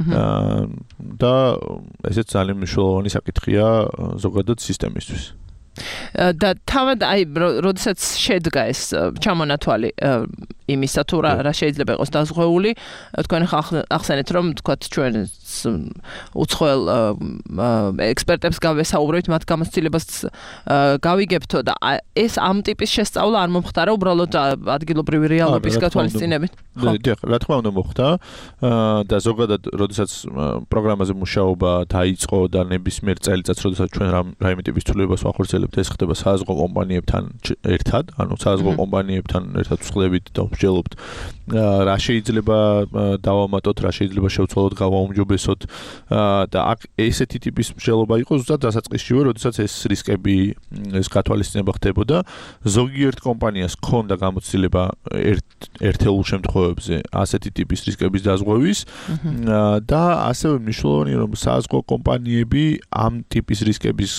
და ესეც ძალიან მნიშვნელოვანი საკითხია ზოგადად სისტემისთვის. და თავად აი როდესაც შედგა ეს ჩამონათვალი იმისა თუ რა შეიძლება იყოს დაზღვეული, თქვენ ახსენეთ რომ თქვათ ჩვენ უცხოელ ექსპერტებს გავესაუბრებთ, მათ გამოცდილებას გავიგებთო და ეს ამ ტიპის შესწავლა არ მომხდარა უბრალოდ ადგილობრივი რეალობის გათვალისწინებით. დიახ, რა თქმა უნდა მოხდა და ზოგადად როდესაც პროგრამაზე მუშაობა დაიწყო და ნებისმიერ წელიწადს როდესაც ჩვენ რაიმე ტიპის ცვლილებას ვახორციელებთ, ეს ხდება საზღვაო კომპანიებთან ერთად, ანუ საზღვაო კომპანიებთან ერთად ვსხლებით და ვსჯელობთ რა შეიძლება დავამატოთ, რა შეიძლება შევცვალოთ, გავაუმჯობესოთ და აქ ესეთი ტიპის მსჯელობა იყო ზუსტად დასაწყისშივე, როდესაც ეს რისკები ეს გათვალისწინება ხდებოდა. ზოგიერთ კომპანიას ჰქონდა გამოცდილება ერთეულ შემთხვევებში ასეთი ტიპის რისკების დაზღვევის და ასევე მნიშვნელოვანია, რომ საზღვაო კომპანიები ამ ტიპის რისკების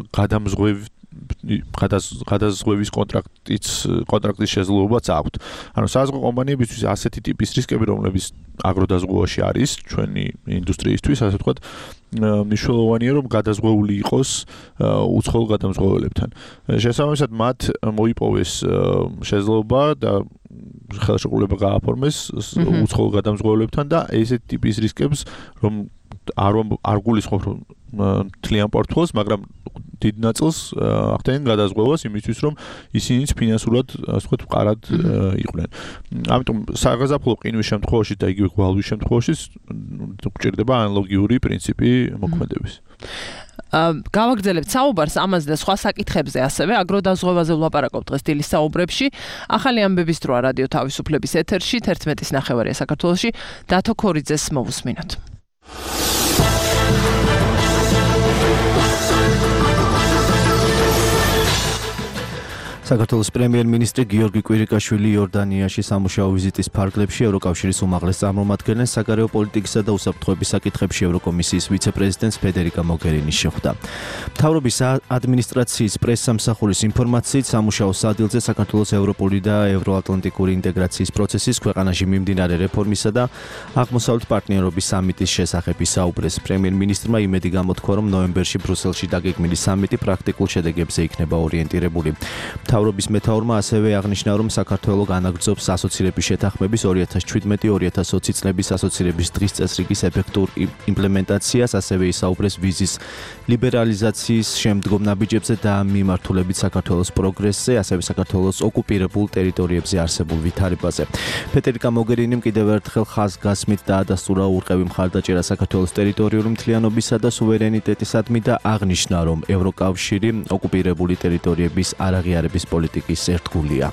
გადაზღვევის კონტრაქტის შესაძლებლობაც აქვთ. ანუ საზღვაო კომპანიებისთვის ასეთი ტიპის რისკები, რომლებიც აგროდაზღვევაში არის ჩვენი ინდუსტრიისთვის, ასე ვთქვათ, მნიშვნელოვანია, რომ გადაზღვეული იყოს უცხოელ გადამზღვეველებთან. შესაბამისად, მათ მოიპოვეს შესაძლებლობა და ხელშეკრულება გააფორმეს უცხოელ გადამზღვეველებთან და ესეთი ტიპის რისკებს, რომ არ გულისხმობ რომ მთლიან პორტფოლიოს, მაგრამ დიდ ნაწილს ახდენენ გადაზღვევას იმისთვის, რომ ისინიც ფინანსურად, ასე ვთქვათ, მყარად იყვნენ. ამიტომ საგაზაფხულო ყინვის შემთხვევაში და იგივე გვალვის შემთხვევაში გვჭირდება ანალოგიური პრინციპი მოქმედების. გავაგრძელებთ საუბარს ამაზე და სხვა საკითხებზე ასევე აგროდაზღვევაზე ვლაპარაკობთ დღეს დილის საუბრებში. ახალი ამბების დროა რადიო თავისუფლების ეთერში 11:09 საქართველოში. დათო ქორიძეს მოვუსმინოთ. საქართველოს პრემიერ-მინისტრი გიორგი კვირიკაშვილი იორდანიაში სამუშაო ვიზიტის ფარგლებში ევროკავშირის უმაღლეს წარმომადგენელს საგარეო პოლიტიკისა და უსაფრთხოების საკითხებში ევროკომისიის ვიცე-პრეზიდენტს ფედერიკა მოგერინის შეხვდა. მთავრობის ადმინისტრაციის პრესსამსახურის ინფორმაციით სამუშაო სადილზე საქართველოს ევროპული და ევროატლანტიკური ინტეგრაციის პროცესის ქვეყანაში მიმდინარე რეფორმისა და აღმოსავლეთ პარტნიორობის სამიტის შესახებ ისაუბრეს. პრემიერ-მინისტრმა იმედი გამოთქვა, რომ ნოემბერში ბრუსელში დაგეგმილი სამიტი პრაქტიკულ შედეგებზე იქნება ორიენტირებული. მთავრობის მეთაურმა ასევე აღნიშნა, რომ საქართველო განაგრძობს ასოცირების შეთანხმების 2017-2020 წლების ასოცირების დღის წესრიგის ეფექტურ იმპლემენტაციას, ასევე ისაუბრეს ვიზის ლიბერალიზაციის შემდგომ ნაბიჯებზე და მიმართულებით საქართველოს პროგრესზე, ასევე საქართველოს ოკუპირებულ ტერიტორიებზე არსებულ ვითარებაზე. ფედერიკა მოგერინიმ კიდევ ერთხელ ხაზგასმით დაადასტურა ურყევი მხარდაჭერა საქართველოს ტერიტორიული მთლიანობისა და სუვერენიტეტისადმი და აღნიშნა, რომ ევროკავშირი ოკუპირებული ტერიტორიების არაღიარების პოლიტიკის ერთგულია.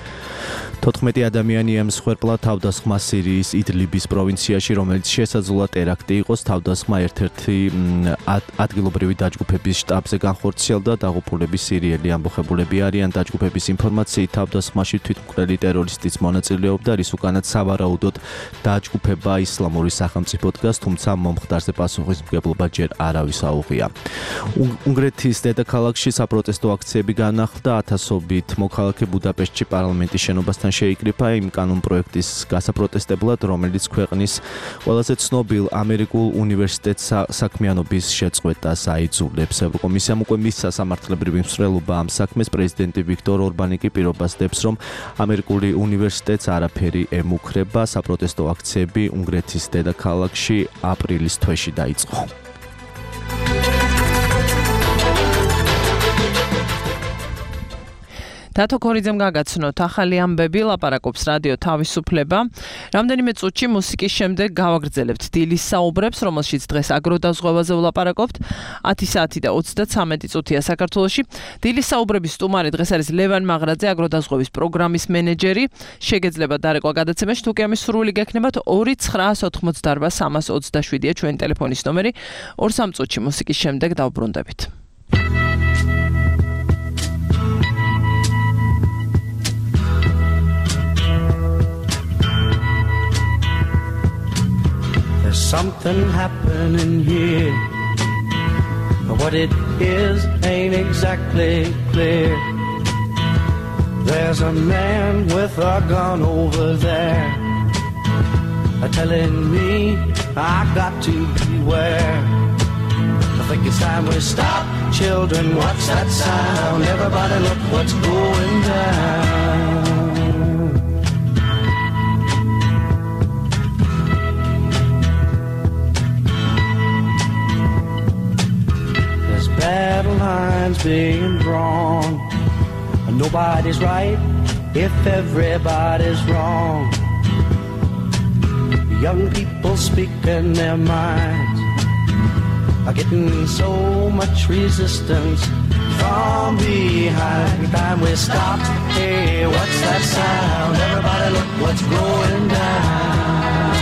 14 ადამიანი ემსხვერპლა თავდასხმა სირიის იდლიბის პროვინციაში, რომელიც შესაძლოა ტერაქტი იყოს. თავდასხმა ერთ-ერთი ადგილობრივი დაჯგუფების შტაბზე განხორციელდა. დაღუპულები სირიელი ამბოხებულები არიან. დაჯგუფების ინფორმაციით თავდასხმაში თვითმკვლელი ტერორისტიც მონაწილეობდა, რის უკანაც სავარაუდოდ დაჯგუფება ისლამური სახელმწიფო დგას, თუმცა მომხდარზე პასუხისმგებლობა ჯერ არავის აუღია. უნგრეთის დედაქალაქში საპროტესტო აქციები განახლდა. ათასობით მოქალაქე ბუდაპეშტში პარლამენტის შენობასთან შეიკრიფა იმ კანონპროექტის გასაპროტესტებლად, რომელიც ქვეყნის ყველაზე ცნობილ ამერიკულ უნივერსიტეტს საქმიანობის შეწყვეტას აიძულებს. ევროკომისიამ უკვე მისცა სამართლებრივი მსვლელობა ამ საქმეს. პრეზიდენტი ვიქტორ ორბანი კი პირობას დებს, რომ ამერიკული უნივერსიტეტს არაფერი ემუქრება. საპროტესტო აქციები უნგრეთის დედაქალაქში აპრილის თვეში დაიწყო. დათო ქორიძემ გაგაცნოთ ახალი ამბები, ლაპარაკობს რადიო თავისუფლება. რამდენიმე წუთში მუსიკის შემდეგ გავაგრძელებთ დილის საუბრებს, რომელშიც დღეს აგროდაზღვევაზე ვლაპარაკობთ. 10 საათი და 33 წუთია საქართველოში. დილის საუბრების სტუმარი დღეს არის ლევან მაღრაძე, აგროდაზღვევის პროგრამის მენეჯერი. შეგეძლება დარეკვა გადაცემაში, თუ კი ამის სრული გექნებათ 2988327-ია ჩვენი ტელეფონის ნომერი. 2-3 წუთში მუსიკის შემდეგ დავბრუნდებით. There's something happening here. What it is ain't exactly clear. There's a man with a gun over there, telling me I got to beware. I think it's time we stop. Children, what's that sound? Everybody look what's going down. Battle lines being drawn. Nobody's right if everybody's wrong. Young people speaking their minds. are getting so much resistance from behind. Time we stop. Hey, what's that sound? Everybody look what's going down.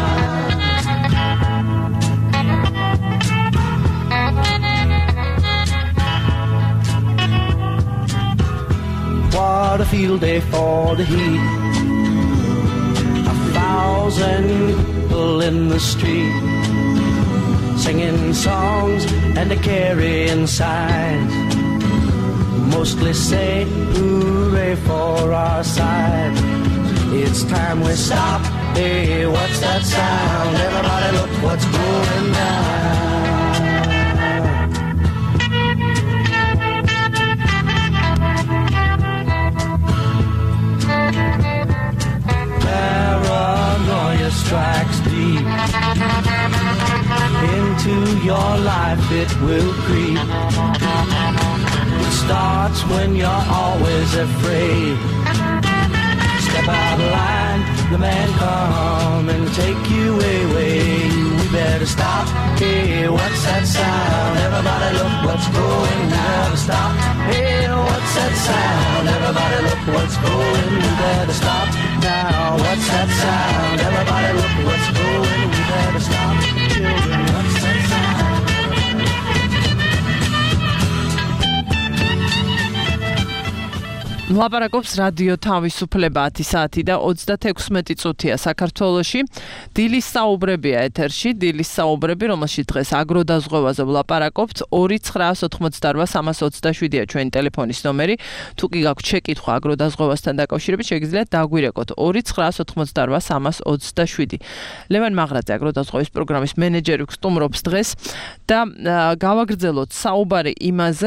What a field day for the heat. 1,000 people in the street, singing songs and a carrying signs. Mostly say hooray for our side. It's time we stop. Hey, what's that sound? Everybody look what's going down. Paranoia strikes deep into your life, it will creep. It starts when you're always afraid. Step out of line, the man come and take you away. We better stop. Hey, what's that sound? Everybody look what's going. We better stop. Hey, what's that sound? Everybody look what's going. We better stop now. What's that sound? Everybody look what's going. We better stop. Children, what's that sound? ლაპარაკობს რადიო თავისუფლება 10 საათი და 36 წუთია საქართველოში. დილის საუბრებია ეთერში, დილის საუბრები, რომელშიც დღეს აგროდაზღვევაზე ვლაპარაკობთ. 2988327-ია ჩვენი ტელეფონის ნომერი. თუ კი გაქვთ შეკითხვა აგროდაზღვევასთან დაკავშირებით, შეგიძლიათ დაგვირეკოთ 2988327. ლევან მაღრაძე აგროდაზღვევის პროგრამის მენეჯერი გსტუმრობს დღეს და გავაგრძელოთ საუბარი იმაზე,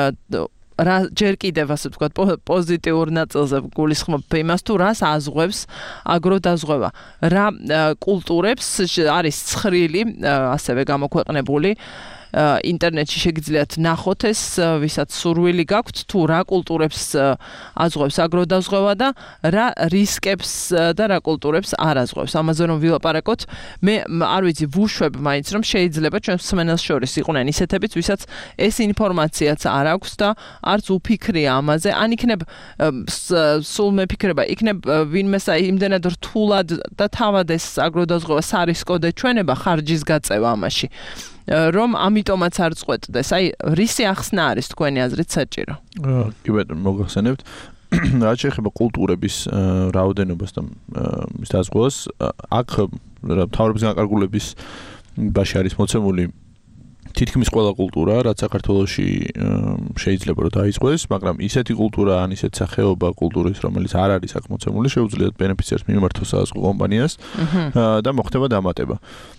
ჯერ კიდევ ასე ვთქვათ პოზიტიურ ნაწილზე გულისხმობ იმას თუ რას აზღვევს აგროდაზღვევა, რა კულტურებს არის ცხრილი ასევე გამოქვეყნებული ინტერნეტში შეგიძლიათ ნახოთ ეს, ვისაც სურვილი გაქვთ, თუ რა კულტურებს აზღვევს აგროდაზღვევა და რა რისკებს და რა კულტურებს არ აზღვევს. ამაზე რომ ვილაპარაკოთ, მე არ ვიცი, ვუშვებ მაინც რომ შეიძლება ჩვენ მსმენელს შორის იყვნენ ისეთებიც, ვისაც ეს ინფორმაციაც არ აქვს და არც უფიქრია ამაზე, ან იქნებ სულ მეფიქრება, იქნებ ვინმეს იმდენად რთულად და თავად ეს აგროდაზღვევა სარისკოდე ჩვენება ხარჯის გაწევა ამაში. რომ ამიტომაც არ წყვეტდეს. აი, რისი ახსნა არის თქვენი აზრით საჭირო? კი ბატონო, მოგახსენებთ. რაც შეეხება კულტურების რაოდენობას და მის დაზღვევას, აქ მთავრობის განკარგულების ბაში არის მოცემული თითქმის ყველა კულტურა, რაც საქართველოში შეიძლება რომ დაიწყოს, მაგრამ ისეთი კულტურა ან ისეთი სახეობა კულტურის, რომელიც არ არის აქ მოცემული, შეუძლიათ ბენეფიციარს მიმართოს საზღვაო კომპანიას და მოხდება დამატება.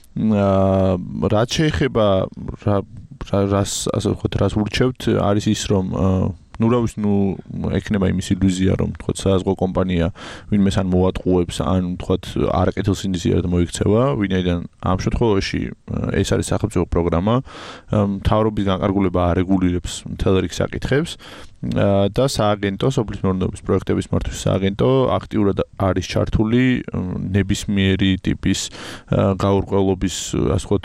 რაც შეეხება რას ასე ვთქვათ, რას ურჩევთ, არის ის რომ ექნება იმის ილუზია, რომ ვთქვათ საზღვაო კომპანია ვინმეს ან მოატყუებს, ან ვთქვათ არაკეთილ სინდისიერად მოიქცევა, ვინაიდან ამ შემთხვევაში ეს არის სახელმწიფო პროგრამა, მთავრობის განკარგულება არეგულირებს მთელ რიგ საკითხებს და სააგენტო, სოფლის მეურნეობის პროექტების მართვის სააგენტო აქტიურად არის ჩართული ნებისმიერი ტიპის გაურკვევლობის, ასე ვთქვათ,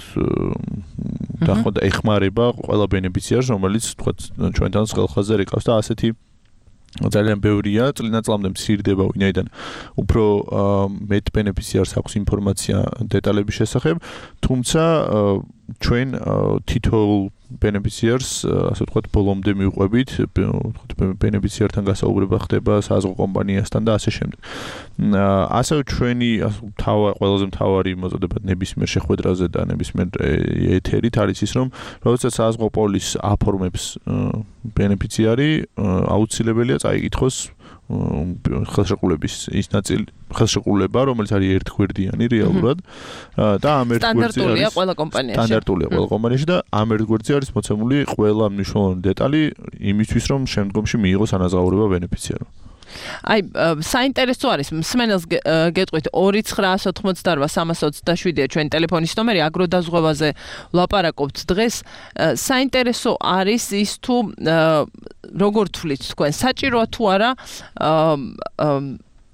და ეხმარება ყველა ბენეფიციარს, რომელიც ვთქვათ ჩვენთან ხელხაზზე რეკავს და ასეთი ძალიან ბევრია, წლინაწლამდე მცირდება, ვინაიდან უფრო მეტ ბენეფიციარს აქვს ინფორმაცია დეტალების შესახებ, თუმცა ჩვენ თითოეულ ბენეფიციარს, ასე ვთქვათ, ბოლომდე მივყვებით, ბენეფიციართან გასაუბრება ხდება საზღვაო კომპანიასთან და ასე შემდეგ. ასევე ჩვენი ყველაზე მთავარი მოწოდება ნებისმიერ შეხვედრაზე და ნებისმიერ ეთერით არის ის, რომ როდესაც საზღვაო პოლის აფორმებს ბენეფიციარი, აუცილებელია წაიკითხოს ხელშეკრულების ის ნაწილი, ხელშეკრულება, რომელიც არის ერთგვერდიანი რეალურად და ამ ერთგვერდზე სტანდარტულია ყველა კომპანიაში. სტანდარტულია ყველა კომპანიაში და ამ ერთგვერდზე არის მოცემული ყველა მნიშვნელოვანი დეტალი იმისთვის, რომ შემდგომში მიიღოს ანაზღაურება ბენეფიციარმა. აი, საინტერესო არის, მსმენელს გეტყვით 2988327-ია ჩვენი ტელეფონის ნომერი, აგროდაზღვევაზე ვლაპარაკობთ დღეს. საინტერესო არის ის თუ როგორ თვლით თქვენ, საჭიროა თუ არა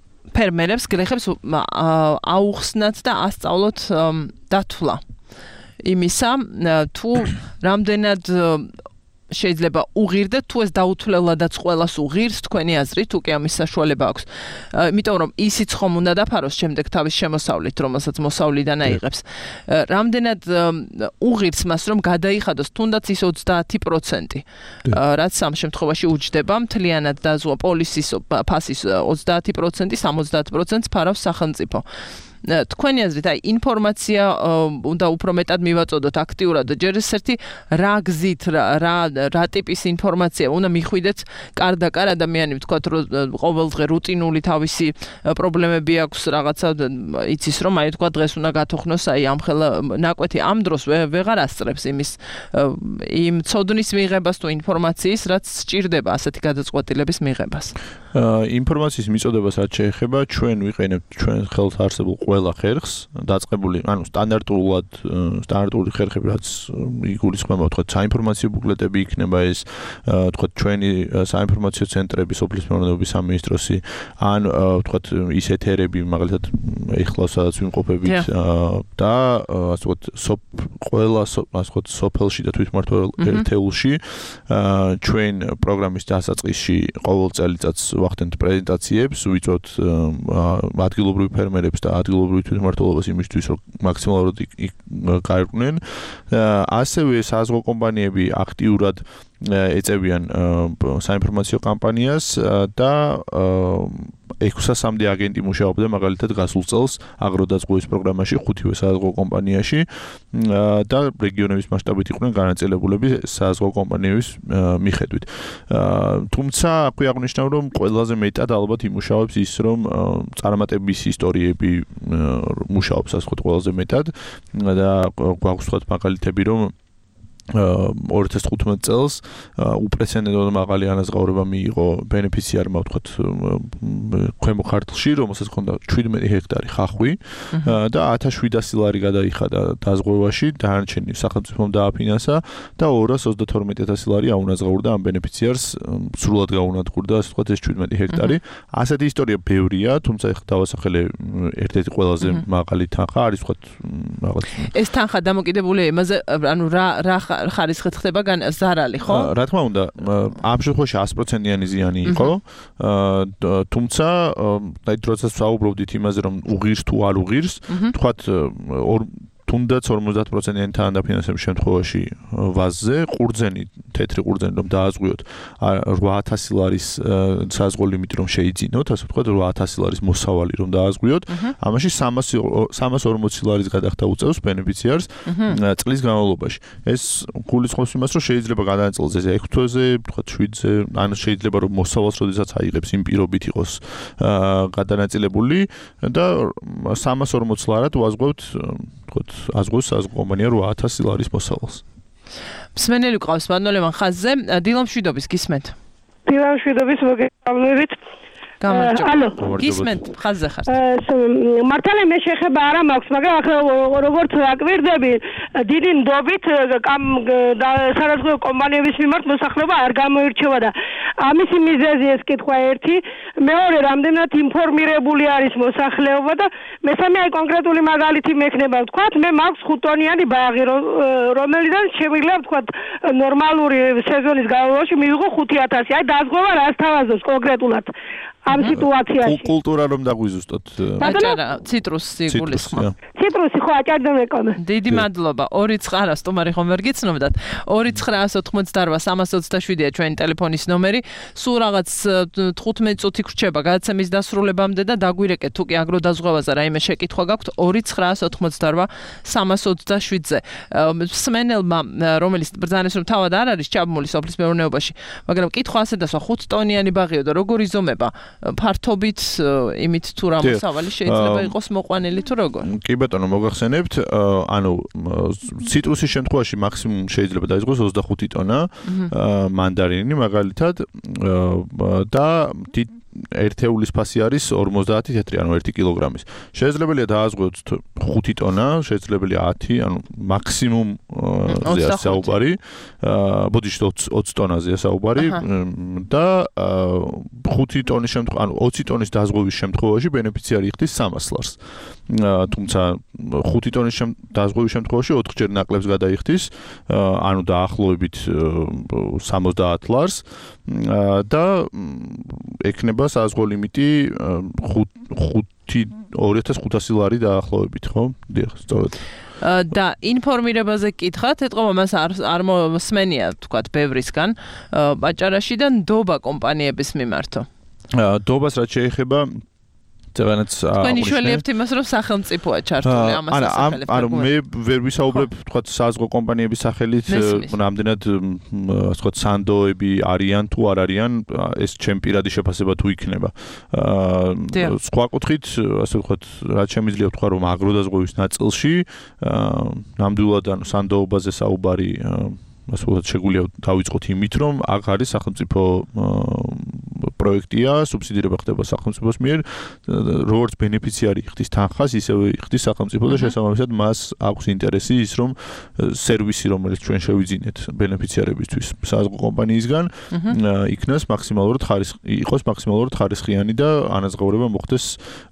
ფერმერებს, გლეხებს აუხსნათ და ასწავლოთ დათვლა. იმისა, თუ რამდენად შეიძლება უღირდეთ თუ ეს დაუთვლელადაც ყველას უღირს თქვენი აზრით თუ კი ამის საშუალება აქვს. იმიტომ რომ ისიც ხომ უნდა დაფაროს შემდეგ თავის შემოსავლით, რომელსაც მოსავლიდან აიღებს. რამდენად უღირს მას რომ გადაიხადოს თუნდაც ის 30%, რაც ამ შემთხვევაში უჯდება მთლიანად დაზღვა პოლისის ფასის 30%, 70%-ს ფარავს სახელმწიფო. თქვენი აზრით, აი ინფორმაცია უნდა უფრო მეტად მივაწოდოთ აქტიურად. ჯერ ერთი რა გზით, რა ტიპის ინფორმაცია უნდა მიხვიდეთ კარდაკარ ადამიანი, ვთქვათ, რომ ყოველდღე რუტინული თავისი პრობლემები აქვს, რაღაცა იცის რომ აი თქვა დღეს უნდა გათოხნოს აი ამხელა ნაკვეთი ამ დროს ვეღარ ასწრებს იმ ცოდნის მიღებას თუ ინფორმაციის, რაც სჭირდება ასეთი გადაწყვეტილების მიღებას. ინფორმაციის მიწოდებას რაც შეეხება, ჩვენ ვიყენებთ ჩვენ ხელთ არსებულ ყველა ხერხს დაწყებული, ანუ სტანდარტული ხერხები, რაც იგულისხმება, თქვა საინფორმაციო ბუკლეტები იქნება ეს, თქვა ჩვენი საინფორმაციო ცენტრები, სოფლის მეურნეობის სამინისტროსი, ან თქვა ის ეთერები, მაგალითად, ეხლა სადაც ვიმყოფებით და ასე ვთქვათ, ყველა ასე ვთქვათ, სოფელში და თვითმმართველ ერთეულში ჩვენ პროგრამის დასაწყისში ყოველ წელიწადს ვახდენთ პრეზენტაციებს, ვიწვევთ ადგილობრივ ფერმერებს და ადგილობრივ თვითმმართველობას იმისთვის, რომ მაქსიმალურად გაერკვნენ. ასევე საზღვაო კომპანიები აქტიურად ეწევიან საინფორმაციო კამპანიას და 600-მდე აგენტი მუშაობდა მაგალითად გასულ წელს აგროდაზღვევის პროგრამაში 5-ვე საზღვაო კომპანიაში და რეგიონების მასშტაბით იყვნენ განაწილებულები საზღვაო კომპანიების მიხედვით. თუმცა აქვე აღნიშნავ, რომ ყველაზე მეტად ალბათ იმუშავებს ის, რომ წარმატების ისტორიები მუშაობს ასე ვთქვათ ყველაზე მეტად და გვაქვს ვთქვათ მაგალითები, რომ 2015 წელს უპრეცედენტოდ მაღალი ანაზღაურება მიიღო ბენეფიციარმა, ვთქვათ, ქვემო ქართლში, რომელსაც ჰქონდა 17 ჰექტარი ხახვი და 1700 ლარი გადაიხადა დაზღვევაში, დანარჩენი სახელმწიფომ დააფინანსა და 232,000 ლარი აუნაზღაურდა ამ ბენეფიციარს, სრულად გაუნადგურდა, ასე ვთქვათ, ეს 17 ჰექტარი. ასეთი ისტორია ბევრია, თუმცა ეხლა დავასახელე ერთ-ერთი ყველაზე მაღალი თანხა არის, ვთქვათ, რაღაც. ეს თანხა დამოკიდებულია იმაზე, ანუ რა ხარისხით ხდება ზარალი, ხო? რა თქმა უნდა, ამ შემთხვევაში 100%-იანი ზიანი იყო. თუმცა, აი როდესაც ვსაუბრობდით იმაზე, რომ უღირს თუ არ უღირს, თქვათ თუნდაც 50%-იანი თანადაფინანსების შემთხვევაში ვაზზე, ყურძენი, თეთრი ყურძენი რომ დააზღვიოთ 8,000 ლარის საზღვო ლიმიტი რომ შეიძინოთ, ასე ვთქვათ 8,000 ლარის მოსავალი რომ დააზღვიოთ, ამაში 340 ლარის გადახდა უწევს ბენეფიციარს წლის განმავლობაში. ეს გულისხმობს იმას, რომ შეიძლება გადააწილოს ეს 6 თვეზე, ვთქვათ 7-ზე, ან შეიძლება რომ მოსავალს როდესაც აიღებს იმ პირობით იყოს გადანაწილებული და 340 ლარად ვაზღვევთ, ვთქვათ აზღვევს კომპანია 8,000 ლარის მოსავალს. მსმენელი ყავს მადლობთ ხაზზე, დილამშვიდობის გისმენთ. დილამშვიდობის მოგესალმებით. გამარჯობა. გისმენთ ხაზზე ხართ. მართალია მე შეხება არ მაქვს, მაგრამ ახლა როგორც აკვირდები, დიდი ნდობით სარაზღვეო კომპანიების მიმართ მოსახლეობა არ გამოირჩევა და ამისი მიზეზი ეს კითხვა ერთი, მეორე რამდენად ინფორმირებული არის მოსახლეობა და მესამე აი კონკრეტული მაგალითი მექნება, ვთქვათ, მე მაქვს 5 ტონიანი ბაღი, რომელიდან შემიძლია ვთქვათ ნორმალური სეზონის განმავლობაში მივიღო 5,000, აი დაზღვევა რას თავაზობს კონკრეტულად. ამ სიტუაციაში. კულტურა რომ დაგვიზუსტოთ. აჭარა, ციტრუსი გულისხმობ. ციტრუსი ხო აჭარდა მეკონა. დიდი მადლობა. 2-9 სტუმარი ხომ ვერ გიცნობდათ. 2-9-88-327-ია ჩვენი ტელეფონის ნომერი. სულ რაღაც 15 წუთი გრჩება გადაცემის დასრულებამდე და დაგვირეკეთ თუ კი აგროდაზღვევაზე რაიმე შეკითხვა გაქვთ 2-9-88-327-ზე. სმენელმა, რომელიც ბრძანეს რომ თავად არ არის ჩაბმული სოფლის მეურნეობაში, მაგრამ კითხვა ასე დასვა 5 ტონიანი ბაღიო და როგორ იზომება? ფართობით იმით თუ რა მოსავალი შეიძლება იყოს მოყვანილი თუ როგორ? კი ბატონო, მოგახსენებთ, ანუ ციტრუსის შემთხვევაში მაქსიმუმ შეიძლება დაიწყოს 25 ტონა მანდარინი მაგალითად და ერთეულის ფასი არის 50 თეთრი, ანუ 1 კილოგრამის. შესაძლებელია დააზღვევოთ 5 ტონა, შესაძლებელია 10, ანუ მაქსიმუმ ზეა საუბარი. ბოდიშით 20 ტონაზეა საუბარი და 5 ტონის შემთხვევაში, ანუ 20 ტონის დაზღვევის შემთხვევაში ბენეფიციარი იხდის 300 ლარს. თუმცა 5 ტონის დაზღვევის შემთხვევაში 4-ჯერ ნაკლებს გადაიხდის, ანუ დაახლოებით 70 ლარს და ექნება საზღვო ლიმიტი 2500 ლარი დაახლოებით, ხო? დიახ, სწორედ. და ინფორმირებაზე კითხათ, ეთყობა მას არ მოსმენია, თქვათ, ბევრისგან, პაჭარაში და ნდობა კომპანიების მიმართო. ნდობას რაც შეეხება ზოგადად თქვენი შველიებთ იმას, რომ სახელმწიფოა ჩართული ამას სახელით. ანუ მე ვერ ვისაუბრებ, თქვათ, საზღვო კომპანიების სახელით, რამდენად ასე ვთქვათ, სანდოები არიან თუ არ არიან, ეს ჩემი პირადი შეფასება თუ იქნება. სხვა კუთხით, ასე ვთქვათ, რაც შემიძლია ვთქვა, რომ აგროდაზღვევის ნაწილში ნამდვილად ანუ სანდოობაზე საუბარი ასე ვთქვათ, შეგვიძლია დავიწყოთ იმით, რომ აქ არის სახელმწიფო პროექტია, სუბსიდირება ხდება სახელმწიფოს მიერ, როგორც ბენეფიციარი იხდის თანხას, ისევე იხდის სახელმწიფო და შესაბამისად მას აქვს ინტერესი ის, რომ სერვისი, რომელიც ჩვენ შევიძინეთ ბენეფიციარებისთვის საზღვო კომპანიისგან, იქნას იყოს მაქსიმალურად ხარისხიანი და ანაზღაურება მოხდეს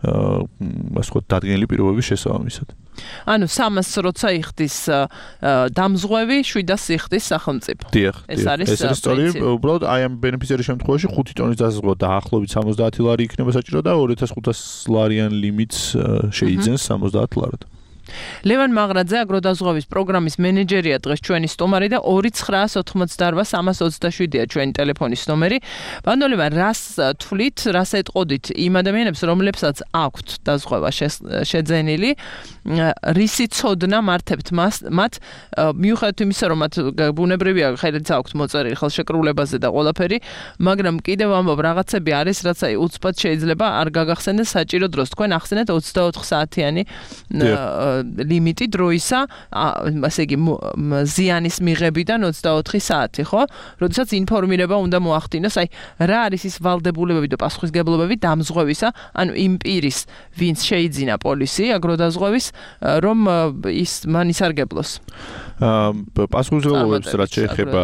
ასე ვთქვათ, დადგენილი პირობების შესაბამისად. ანუ 300 როცა იხდის დამზღვევი, 700 იხდის სახელმწიფო. დიახ, ეს არის სწორი, უბრალოდ აი ამ ბენეფიციარის შემთხვევაში 5 ტონის დაზღვევა დაახლოებით 70 ლარი იქნება საჭირო და 2500 ლარიან ლიმიტს შეიძენს 70 ლარად. ლევან მაღრაძე აგროდაზღვევის პროგრამის მენეჯერია დღეს ჩვენი სტუმარი და 2998327-ია ჩვენი ტელეფონის ნომერი. ბანდოლევან, რას თვლით, რას ეტყოდით იმ ადამიანებს, რომლებსაც აქვთ დაზღვევა შეძენილი, რისი ცოდნა მართებთ მათ, მიუხედავად იმისა, რომ მათ ბუნებრივია ხელიც აქვთ მოწერილი ხელშეკრულებაზე და ყველაფერი, მაგრამ კიდევ ამბობ რაღაცები არის, რაც აი უცბად შეიძლება არ გაგახსენდეს საჭირო დროს. თქვენ ახსენეთ 24 საათიანი ლიმიტი დროისა, ასე იგი ზიანის მიღებიდან 24 საათი, ხო? როდესაც ინფორმირება უნდა მოახდინოს, აი რა არის ის ვალდებულებები და პასუხისგებლობები დამზღვევისა, ანუ იმ პირის, ვინც შეიძინა პოლისი აგროდაზღვევის, რომ ის მან ისარგებლოს. პასუხისგებლობებს რაც შეეხება,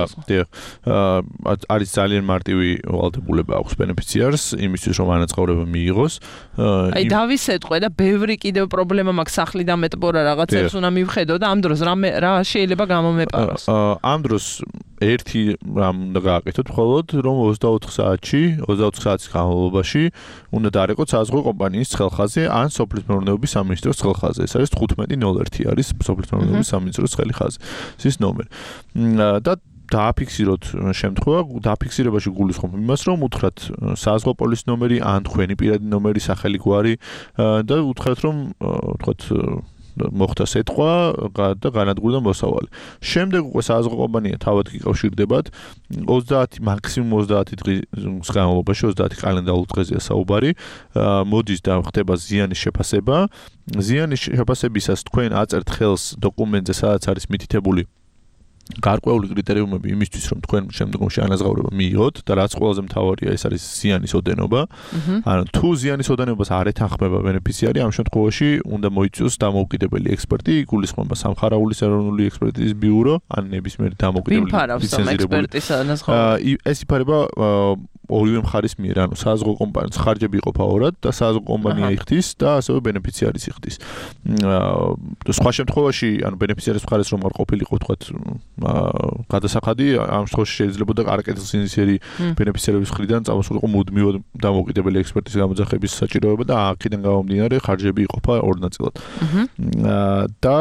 არის ძალიან მარტივი ვალდებულება აქვს ბენეფიციარს, იმისთვის რომ ანაზღაურება მიიღოს. აი დავისეთყვე და ბევრი კიდევ პრობლემა მაქვს სახლიდან მეტბორა რაღაცებს უნდა მივხედო და ამ დროს რა შეიძლება გამომეპაროს. ამ დროს ერთი რამ უნდა გააკეთოთ, მხოლოდ რომ 24 საათის განმავლობაში უნდა დაარეკოთ საზღვო კომპანიის ხელხაზე ან სოფლის მეურნეობის სამინისტროს ხელხაზე. ეს არის 1501 არის სოფლის მეურნეობის სამინისტროს ხელხაზე. ის ნომერი. და დააფიქსიროთ შემთხვევა, დააფიქსირებაში გულისხმობ იმას, რომ უთხრათ საზღვო პოლის ნომერი ან თქვენი პირადი ნომერი, სახელი, გვარი და უთხრათ, რომ ვთქვათ მოხდა სიტყვა და განადგურდა მოსავალი. შემდეგ უკვე საზღვო კომპანია თავად გიკავშირდებათ 30 მაქსიმუმ 30 დღის განმავლობაში 30 კალენდარულ დღეზეა საუბარი. მოდის და ხდება ზიანის შეფასება. ზიანის შეფასებისას თქვენ აწერთ ხელს დოკუმენტზე, სადაც არის მითითებული გარკვეული კრიტერიუმები იმისთვის, რომ თქვენ შემდგომში ანაზღაურება მიიღოთ და რაც ყველაზე მთავარია, ეს არის ზიანის ოდენობა. ანუ თუ ზიანის ოდენობას არ ეთანხმება ბენეფიციარი, ამ შემთხვევაში უნდა მოიწვიოს დამოუკიდებელი ექსპერტი, გულისხმობა სამხარაულის ეროვნული ექსპერტიზის ბიურო, ან ნებისმიერი დამოუკიდებელი ლიცენზირებული. ეს იფარება ორივე მხარის მიერ, ანუ საზღვო კომპანიის ხარჯები იყოფა ორად და საზღვო კომპანია იხდის და ასევე ბენეფიციარის იხდის. სხვა შემთხვევაში, ანუ ბენეფიციარის მხარეს რომ არ ყოფილიყო, თქვათ, გადასახადი, ამ შემთხვევაში შეიძლება და არაკეთილსინისიერი ბენეფიციარების მხრიდან წამოსულიყო მუდმივად დამოუკიდებელი ექსპერტის გამოძახების საჭიროება და აქედან გამომდინარე ხარჯები იყოფა ორ ნაწილად. და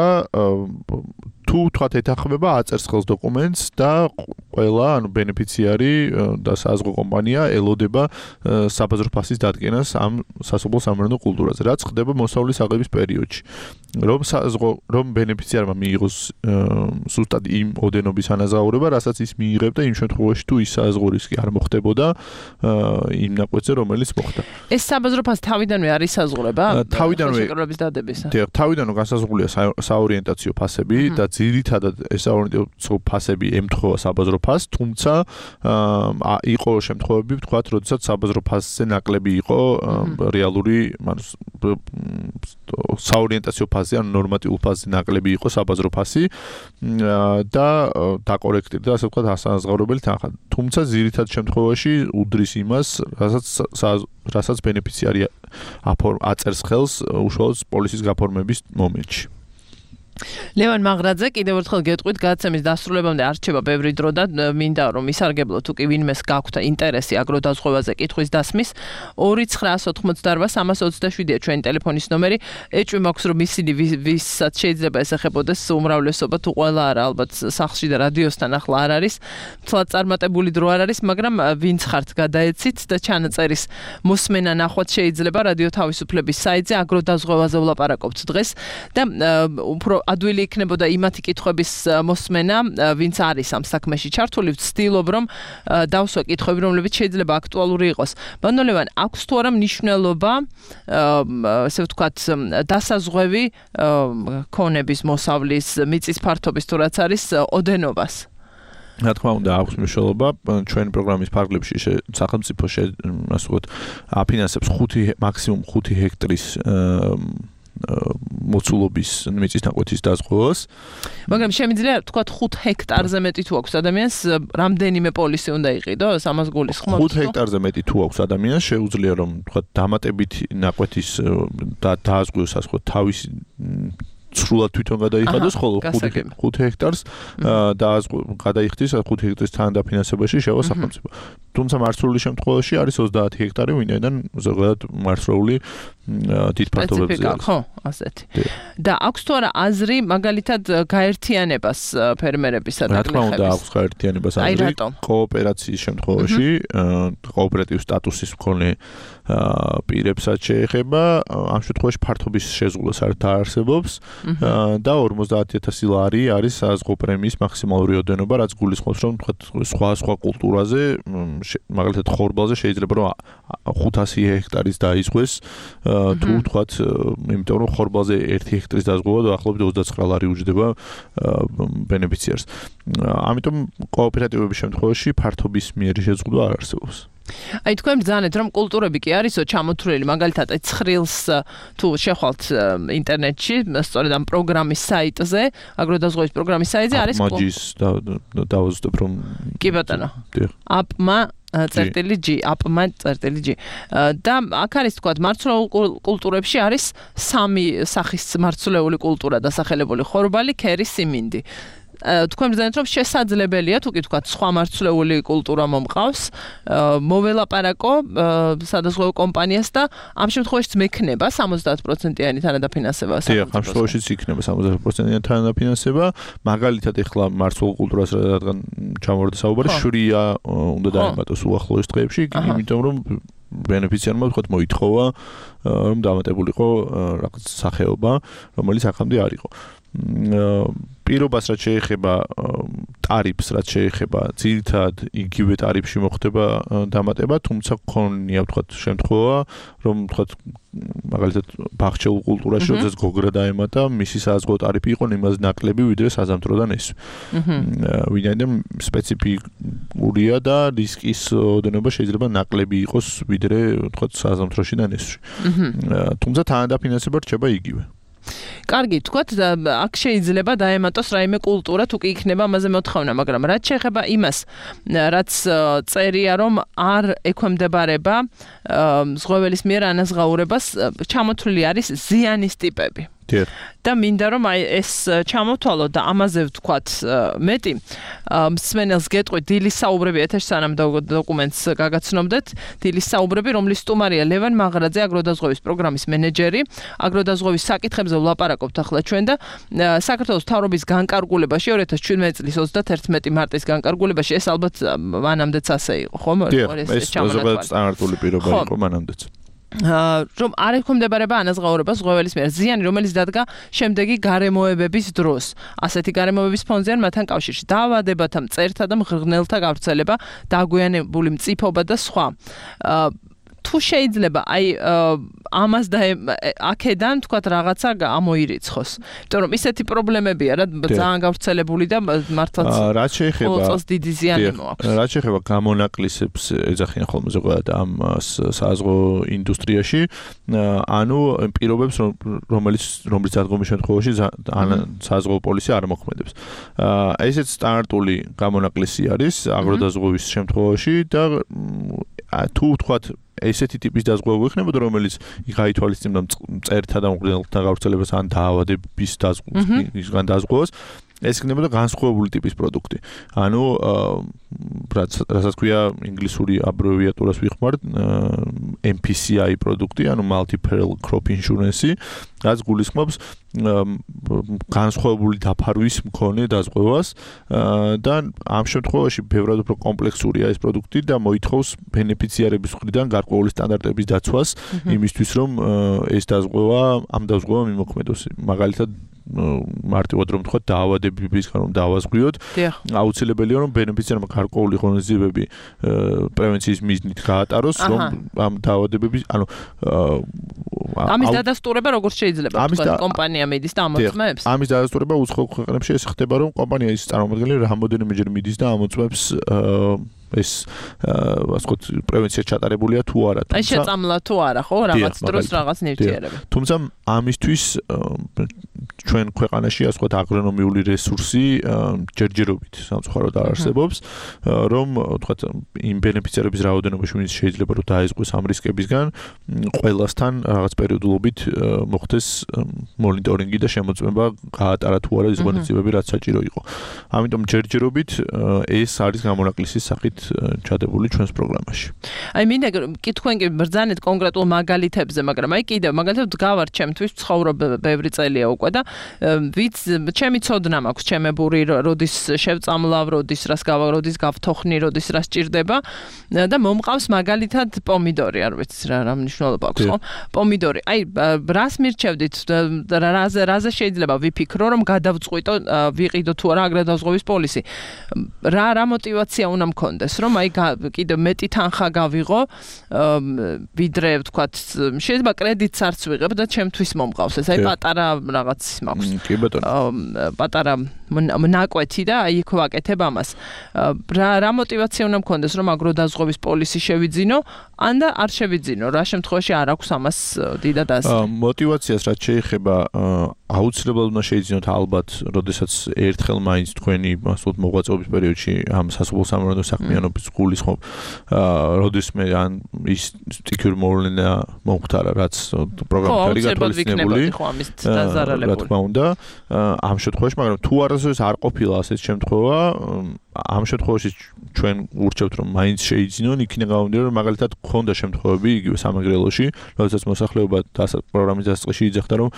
თუ თქვათ ეთანხმება, აწერს ხელს დოკუმენტს და ყველა, ანუ ბენეფიციარი და საზღვო კომპანია ელოდება საბაზრო ფასის დადგენას ამ სასოფლო სამეურნეო კულტურაზე, რაც ხდება მოსავლის აღების პერიოდში. რომ ბენეფიციარმა მიიღოს ზუსტად იმ ოდენობის ანაზღაურება, რასაც ის მიიღებდა იმ შემთხვევაში, თუ ის საზღვო რისკი არ მოხდებოდა იმ ნაკვეთზე, რომელიც მოხდა. ეს საბაზრო ფასი თავიდანვე არის საზღვრება? თავიდანვე შეკრების დადებისა. თავიდანვე განსაზღვრულია საორიენტაციო ფასები და ძირითადად ეს საორიენტაციო ფასები ემთხვევა საბაზრო ფასს, თუმცა იყო შემთხვევები, ვთქვათ, როდესაც საბაზრო ფასზე ნაკლები იყო რეალური, საორიენტაციო ფასზე, ან ნორმატიულ ფასზე ნაკლები იყო საბაზრო ფასი და დაკორექტირდა, ასე ვთქვათ, ასანაზღაურებელი თანხა. თუმცა ძირითად შემთხვევაში უდრის იმას, რასაც ბენეფიციარი აწერს ხელს უშუალოდ პოლისის გაფორმების მომენტში. ლევან მაღრაძე, კიდევ ერთხელ გეტყვით, გადაცემის დასრულებამდე არ რჩება ბევრი დრო და მინდა რომ ისარგებლო თუ კი ვინმეს გაქვთ ინტერესი აგროდაზღვევაზე კითხვის დასმის 2988327-ია ჩვენი ტელეფონის ნომერი. ეჭვი მაქვს რომ ისინი ვისაც შეიძლება ესახებოდეს უმრავლესობა თუ ყველა არა ალბათ სახლში და რადიოსთან ახლა არ არის. თლად წარმატებული დრო არ არის, მაგრამ ვინც ხართ გადაეცით და ჩანაწერის მოსმენა ნახვაც შეიძლება რადიო თავისუფლების საიტზე აგროდაზღვევაზე ვლაპარაკობთ დღეს და უფრო ადვილი იქნებოდა იმათი კითხვების მოსმენა, ვინც არის ამ საქმეში ჩართული, ვცდილობ რომ დავსვა კითხვები, რომლებიც შეიძლება აქტუალური იყოს. ბატონო ლევან, აქვს თუ არა მნიშვნელობა, ასე ვთქვათ, დასაზღვევი ქონების მოსავლის მიწის ფართობის თუ რაც არის ოდენობას? რა თქმა უნდა, აქვს მნიშვნელობა. ჩვენი პროგრამის ფარგლებში სახელმწიფო ასე ვთქვათ, აფინანსებს მაქსიმუმ 5 ჰექტრის მოცულობის მიწის ნაკვეთის დაზღვევას. მაგრამ შემიძლია ვთქვათ 5 ჰექტარზე მეტი თუ აქვს ადამიანს, რამდენიმე პოლისი უნდა იყიდოს, ამას გულისხმობთ? 5 ჰექტარზე მეტი თუ აქვს ადამიანს, შეუძლია რომ ვთქვათ დამატებითი ნაკვეთის დააზღვევოს, ასე ვთქვათ, თავისი სრულად თვითონ გადაიხადოს, ხოლო 5 ჰექტარს გადაიხდის 5 ჰექტრის თანადაფინანსებაში შევა სახელმწიფო. თუმცა მარცვლეული შემთხვევაში არის 30 ჰექტარი, ვინაიდან ზოგადად მარცვლეული დიდ ფართობებზე არის. ხო, ასეთი. და აქვს თუ არა აზრი მაგალითად გაერთიანებას ფერმერებისა და რა თქმა უნდა, აქვს გაერთიანებას აზრი. კოოპერაციის შემთხვევაში, კოოპერატიულ სტატუსის მქონე პირებსაც შეეხება, ამ შემთხვევაში ფართობის შეზღუდვა საერთოდ არ არსებობს. და 50000 ლარი არის საზღვაო პრემიის მაქსიმალური ოდენობა, რაც გულისხმობს, რომ თქვათ სხვა კულტურაზე, მაგალითად ხორბალზე შეიძლება რომ 500 ჰექტარის დაიზღვეს, თუ თქვათ, იმიტომ რომ ხორბალზე 1 ჰექტრის დაზღვევა დაახლოებით 29 ლარი უჯდება ბენეფიციარს. ამიტომ კოოპერატივების შემთხვევაში ფართობის მიერი შეზღუდვა არ არსებობს. აი თქვენ ბრძანეთ რომ კულტურები კი არისო ჩამოთვლილი, მაგალითად ცხრილს თუ შეხვალთ ინტერნეტში, სწორედ ამ პროგრამის საიტზე, აგროდაზღვევის პროგრამის საიტზე არის მაჯის დავაზუსტებ რომ კი ბატონო. აპმა.g აპმა.g და აქ არის თქვათ მარცვლეულ კულტურებში არის 3 სახის მარცვლეული კულტურა დასახელებული: ხორბალი, ქერი, სიმინდი. თქვენ ბრძანეთ რომ შესაძლებელია თუ კი თქვათ სხვა მარცვლეული კულტურა მომყავს, მოველაპარაკო სადაზღვევო კომპანიას და ამ შემთხვევაშიც მექნება 70%-იანი თანადაფინანსება. დიახ, ამ შემთხვევაშიც იქნება 70%-იანი თანადაფინანსება. მაგალითად ეხლა მარცვლეულ კულტურას რადგან ჩამოვარდა საუბარი, შვრია უნდა დაემატოს უახლოეს დღეებში, იმიტომ რომ ბენეფიციარმა ვთქვათ მოითხოვა რომ დამატებულიყო რაღაც სახეობა, რომელიც აქამდე არ იყო. პირობას რაც შეეხება ტარიფს, რაც შეეხება ძირითადად იგივე ტარიფში მოხდება დამატება, თუმცა ქონია ვთქვათ შემთხვევა, რომ ვთქვათ მაგალითად ბაღჩეულ კულტურაში როდესაც გოგრა დაემატა, მისი საზღვაო ტარიფი იყო იმას ნაკლები, ვიდრე საზამთროდან ეს. ვინაიდან სპეციფიკურია და რისკის ოდენობა შეიძლება ნაკლები იყოს, ვიდრე ვთქვათ საზამთროშიდან ესში. თუმცა თანადაფინანსება რჩება იგივე. კარგი, თქვათ, აქ შეიძლება დაემატოს რაიმე კულტურა, თუ კი იქნება ამაზე მოთხოვნა, მაგრამ რაც შეეხება იმას, რაც წერია, რომ არ ექვემდებარება ზღვეველის მიერ ანაზღაურებას, ჩამოთვლილი არის ზიანის ტიპები. და მინდა რომ აი ეს ჩამოთვალო და ამაზე ვთქვათ მეტი მსმენელს გეტყვით დილის საუბრები ეთერში სანამ დოკუმენტს გაგაცნობდეთ დილის საუბრები რომლის სტუმარია ლევან მაღრაძე აგროდაზღვევის პროგრამის მენეჯერი აგროდაზღვევის საკითხებზე ვლაპარაკობთ ახლა ჩვენ და საქართველოს მთავრობის განკარგულებაში 2017 წლის 31 მარტის განკარგულებაში ეს ალბათ მანამდეც ასე იყო ხო ეს ზოგადად სტანდარტული პირობა იყო მანამდეც რომ არ ექვემდებარება ანაზღაურებას ზღვეველის მიერ ზიანი რომელიც დადგა შემდეგი გარემოებების დროს ასეთი გარემოებების ფონზე ან მათთან კავშირში დაავადებათა მწერთა და მღრღნელთა გავრცელება დაგვიანებული მწიფობა და სხვა თუ შეიძლება აი ამას და აქედან თქვათ რაღაცა ამოირიცხოს. იმიტომ რომ ისეთი პრობლემებია რა ძალიან გავრცელებული და მართლაც რაც შეეხება ყოველწელს დიდი ზიანი მოაქვს. რაც შეეხება გამონაკლისებს ეძახიან ხოლმე ზოგადად ამ საზღვაო ინდუსტრიაში, ანუ პირობებს რომელიც დადგომის შემთხვევაში საზღვაო პოლიცია არ მოქმედებს. ესეც სტანდარტული გამონაკლისი არის აგროდაზღვევის შემთხვევაში და თუ თქვათ ესეთი ტიპის დაზღვევა იქნებოდა, რომელიც გაითვალისწინებდა მწერთა და მღვდელთა გავრცელებას ან დაავადების დაზღვევას, ეს იქნებოდა განსხვავებული ტიპის პროდუქტი. ანუ რასაც ქვია ინგლისური აბრევიატურას ვიხმართ, MPCI პროდუქტი, ანუ Multi-Peril Crop Insurance, რაც გულისხმობს განსხვავებული დაფარვის მქონე დაზღვევას და ამ შემთხვევაში ბევრად უფრო კომპლექსურია ეს პროდუქტი და მოითხოვს ბენეფიციარების მხრიდან გარკვეული სტანდარტების დაცვას იმისთვის, რომ ეს დაზღვევა ამ დაზღვევამ იმოქმედოს. მაგალითად მარტივად რომ თქვა დაავადებებისგან რომ დავაზღვიოთ, აუცილებელია რომ ბენეფიციარმა გარკვეული ღონისძიებები პრევენციის მიზნით გაატაროს, რომ ამ დაავადებების, ანუ ამის დადასტურება როგორც შეიძლება თქვა კომპანია მიდის და ამოწმებს? ამის დადასტურება უცხოურ ქვეყნებში ეს ხდება, რომ კომპანია ის წარმომადგენელი რამოდენიმეჯერ მიდის და ამოწმებს ეს ასე ვთქვათ პრევენცია ჩატარებულია თუ არა, თუმცა აი შეწამლა თუ არა, ხო, რაღაც დროს რაღაც ნივთიერება. თუმცა ამისთვის ჩვენ ქვეყანაში ასე ვთქვათ აგრონომიული რესურსი ჯერჯერობით სამწუხაროდ არ არსებობს, რომ ვთქვათ იმ ბენეფიციარების რაოდენობაში ვინც შეიძლება რომ დაეზღვის ამ რისკებისგან, ყველასთან რაღაც პერიოდულობით მოხდეს მონიტორინგი და შემოწმება გაატარა თუ არა ის ღონისძიებები, რაც საჭირო იყო. ამიტომ ჯერჯერობით ეს არის გამონაკლისის სახით ჩადებული ჩვენს პროგრამაში. აი მინდა კითხვენ კი ბრძანეთ კონკრეტულ მაგალითებზე, მაგრამ აი კიდევ მაგალითად გავარ ჩემთვის ცხოვრობ ბევრი წელია უკვე და ვიც ჩემი ცოდნა მაქვს ჩემებური როდის შევწამლავ, როდის რას როდის გავთოხნი, როდის რას ჭირდება და მომყავს მაგალითად პომიდორი, არ ვიცი რა მნიშვნელობა აქვს, ხო? პომიდორი. აი რას მირჩევდით, რაზე შეიძლება ვიფიქრო, რომ გადავწყვიტო, ვიყიდო თუ არა აგროდაზღვევის პოლისი. რა мотивация უნდა მქონდეს, რომ აი კიდევ მეტი თანხა გავიღო, ვიდრე ვთქვათ, შეიძლება კრედიტს არც ვიღებ და ჩემთვის მომყავს ეს. აი პატარა რაღაც მაქვს. კი ბატონო. პატარა ნაკვეთი და აი იქ ვაკეთებ ამას. რა мотивация უნდა მქონდეს, რომ აგროდაზღვევის პოლისი შევიძინო, ან და არ შევიძინო, რა შემთხვევაში არ აქვს ამას დიდად აზრი. мотивациას რაც შეეხება აუცილებლად უნდა შეიძინოთ ალბათ, როდესაც ერთხელ მაინც თქვენი ასეთ მოღვაწეობის პერიოდში ამ სასოფლო სამეურნეო საქმიანობის გულისხმობ, როდესმე ან ის სტიქიური მოვლენა მომხდარა, რაც პროგრამით არის გათვალისწინებული, რა თქმა უნდა, ამ შემთხვევაში, მაგრამ თუ არასოდეს არ ყოფილა ასეთ შემთხვევა, ამ შემთხვევაში ჩვენ ურჩევთ რომ მაინც შეიძინონ, იქნება გამომდინარე რომ მაგალითად გქონდა შემთხვევები იგივე სამეგრელოში, როდესაც მოსახლეობა პროგრამის დასაწყისში იძახდა რომ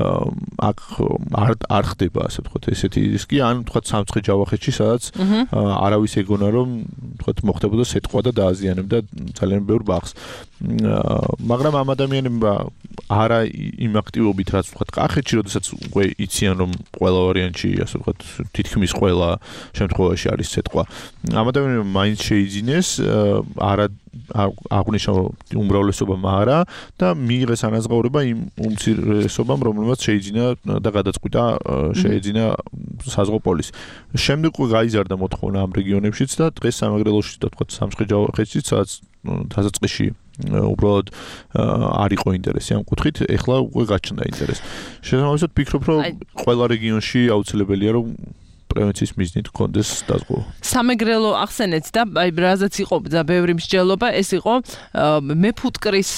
აქ არ ხდება ასე ვთქვათ ესეთი რისკი, ან ვთქვათ სამცხე ჯავახეთში, სადაც არავის ეგონა რომ ვთქვათ მოხდებოდა სეტყვა და დააზიანებდა ძალიან ბევრ ბაღს. მაგრამ ამ ადამიანებმა არა იმ აქტივობით რაც ვთქვათ კახეთში, როდესაც უკვე იციან რომ ყველა ვარიანტში ასე ვთქვათ თითქმის ყველა შემთხვევაში არის სეტყვა. ამ ადამიანებმა მაინც შეიძინეს, არა აღნიშნულ უმრავლესობამ არა და მიიღეს ანაზღაურება იმ უმცირესობამ, რომელმაც შეიძინა და გადაწყვიტა შეეძინა საზღვაო პოლისი. შემდეგ უკვე გაიზარდა მოთხოვნა ამ რეგიონებშიც და დღეს სამეგრელოში და თქვათ სამცხე ჯავახეთშიც, სადაც დასაწყისში უბრალოდ არ იყო ინტერესი ამ კუთხით, ეხლა უკვე გაჩნდა ინტერესი. შესაბამისად ვფიქრობ, რომ ყველა რეგიონში აუცილებელია რომ პრევენციის მიზნით გქონდეს დაზღვევა. სამეგრელო ახსენეთ და აი რაზეც იყო და ბევრი მსჯელობა, ეს იყო მეფუტკრის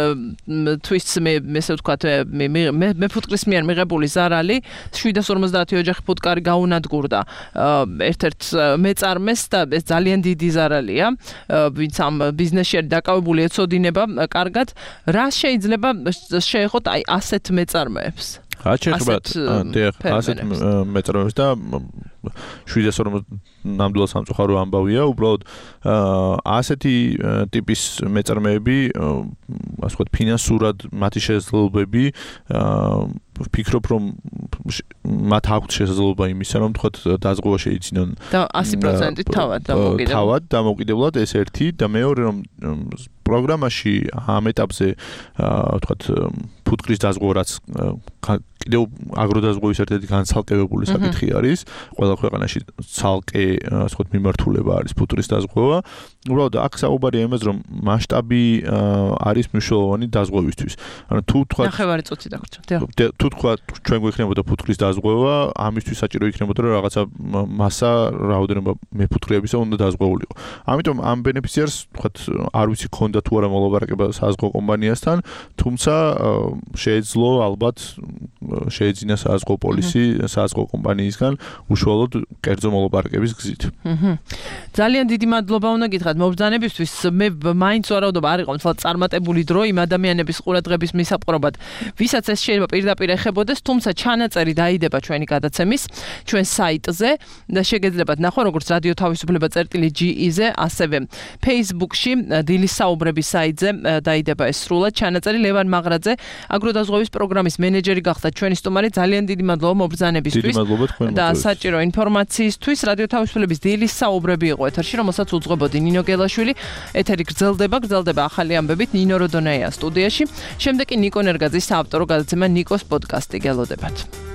თვის ესე ვთქვათ მეფუტკრის მიერ მიღებული ზარალი 750 ოჯახი ფუტკარი გაუნადგურდა ერთ-ერთ მეწარმეს და ეს ძალიან დიდი ზარალია, ვინც ამ ბიზნესში არის დაკავებული ეცოდინება კარგად. რა შეიძლება შეეხოთ აი ასეთ მეწარმეებს? რაც შეეხება ასეთ მეწარმეებს და 750 ნამდვილად სამწუხარო ამბავია, უბრალოდ ასეთი ტიპის მეწარმეები, ასე ვთქვათ, ფინანსურად მათი შესაძლებლობები ვფიქრობ რომ მათ აქვთ შესაძლებლობა იმისა რომ თქვათ დაზღვევა შეიძინონ და 100% თავად დამოუკიდებლად ეს ერთი და მეორე რომ პროგრამაში ამ ეტაპზე ვთქვათ ფუტკრის დაზღვევა რაც კიდევ აგროდაზღვევის ერთ-ერთი განცალკევებული საკითხი არის ყველა ქვეყანაში ცალკე ასე ვთქვათ მიმართულება არის ფუტკრის დაზღვევა უბრალოდ აქ საუბარია იმაზე რომ მასშტაბი არის მნიშვნელოვანი დაზღვევისთვის ანუ თუ ვთქვათ ნახევარი წუთი დაგვრჩა თუ ვთქვათ ჩვენ გვექნებოდა ფუტკრის დაზღვევა ამისთვის საჭირო იქნებოდა რომ რაღაცა მასა რაოდენობა მეფუტკრეებისა უნდა დაზღვეულიყო ამიტომ ამ ბენეფიციარს ვთქვათ არ ვიცი ქონდა თუ არა მოლაპარაკება საზღვაო კომპანიასთან თუმცა შეეძლო ალბათ შეეძინა საზღვაო პოლისი საზღვაო კომპანიისგან უშუალოდ კერძო მოლაპარაკების გზით. ძალიან დიდი მადლობა უნდა გითხრათ მობრძანებისთვის. მე მაინც ვარაუდობ არ იყო თვალ წარმატებული დრო იმ ადამიანების ყურადღების მისაპყრობად, ვისაც ეს შეიძლება პირდაპირ ეხებოდეს, თუმცა ჩანაწერი დაიდება ჩვენი გადაცემის ჩვენ საიტზე და შეგეძლებათ ნახვა როგორც რადიო თავისუფლება წერტილი.ge-ზე, ასევე Facebook-ში დილის საუბრების საიტზე დაიდება ეს სრულად ჩანაწერი. ლევან მაღრაძე აგროდაზღვევის პროგრამის მენეჯერი გახდა ჩვენი სტუმარი. ძალიან დიდი მადლობა მობრძანებისთვის და საჭირო ინფორმაციისთვის. რადიო თავისუფლების დილის საუბრები იყო ეთერში, რომელსაც უძღვებოდი ნინო გელაშვილი. ეთერი გრძელდება ახალი ამბებით ნინო როდონაია სტუდიაში. შემდეგ კი ნიკო ნერგაძის საავტორო გადაცემა ნიკოს პოდკასტი გელოდებათ.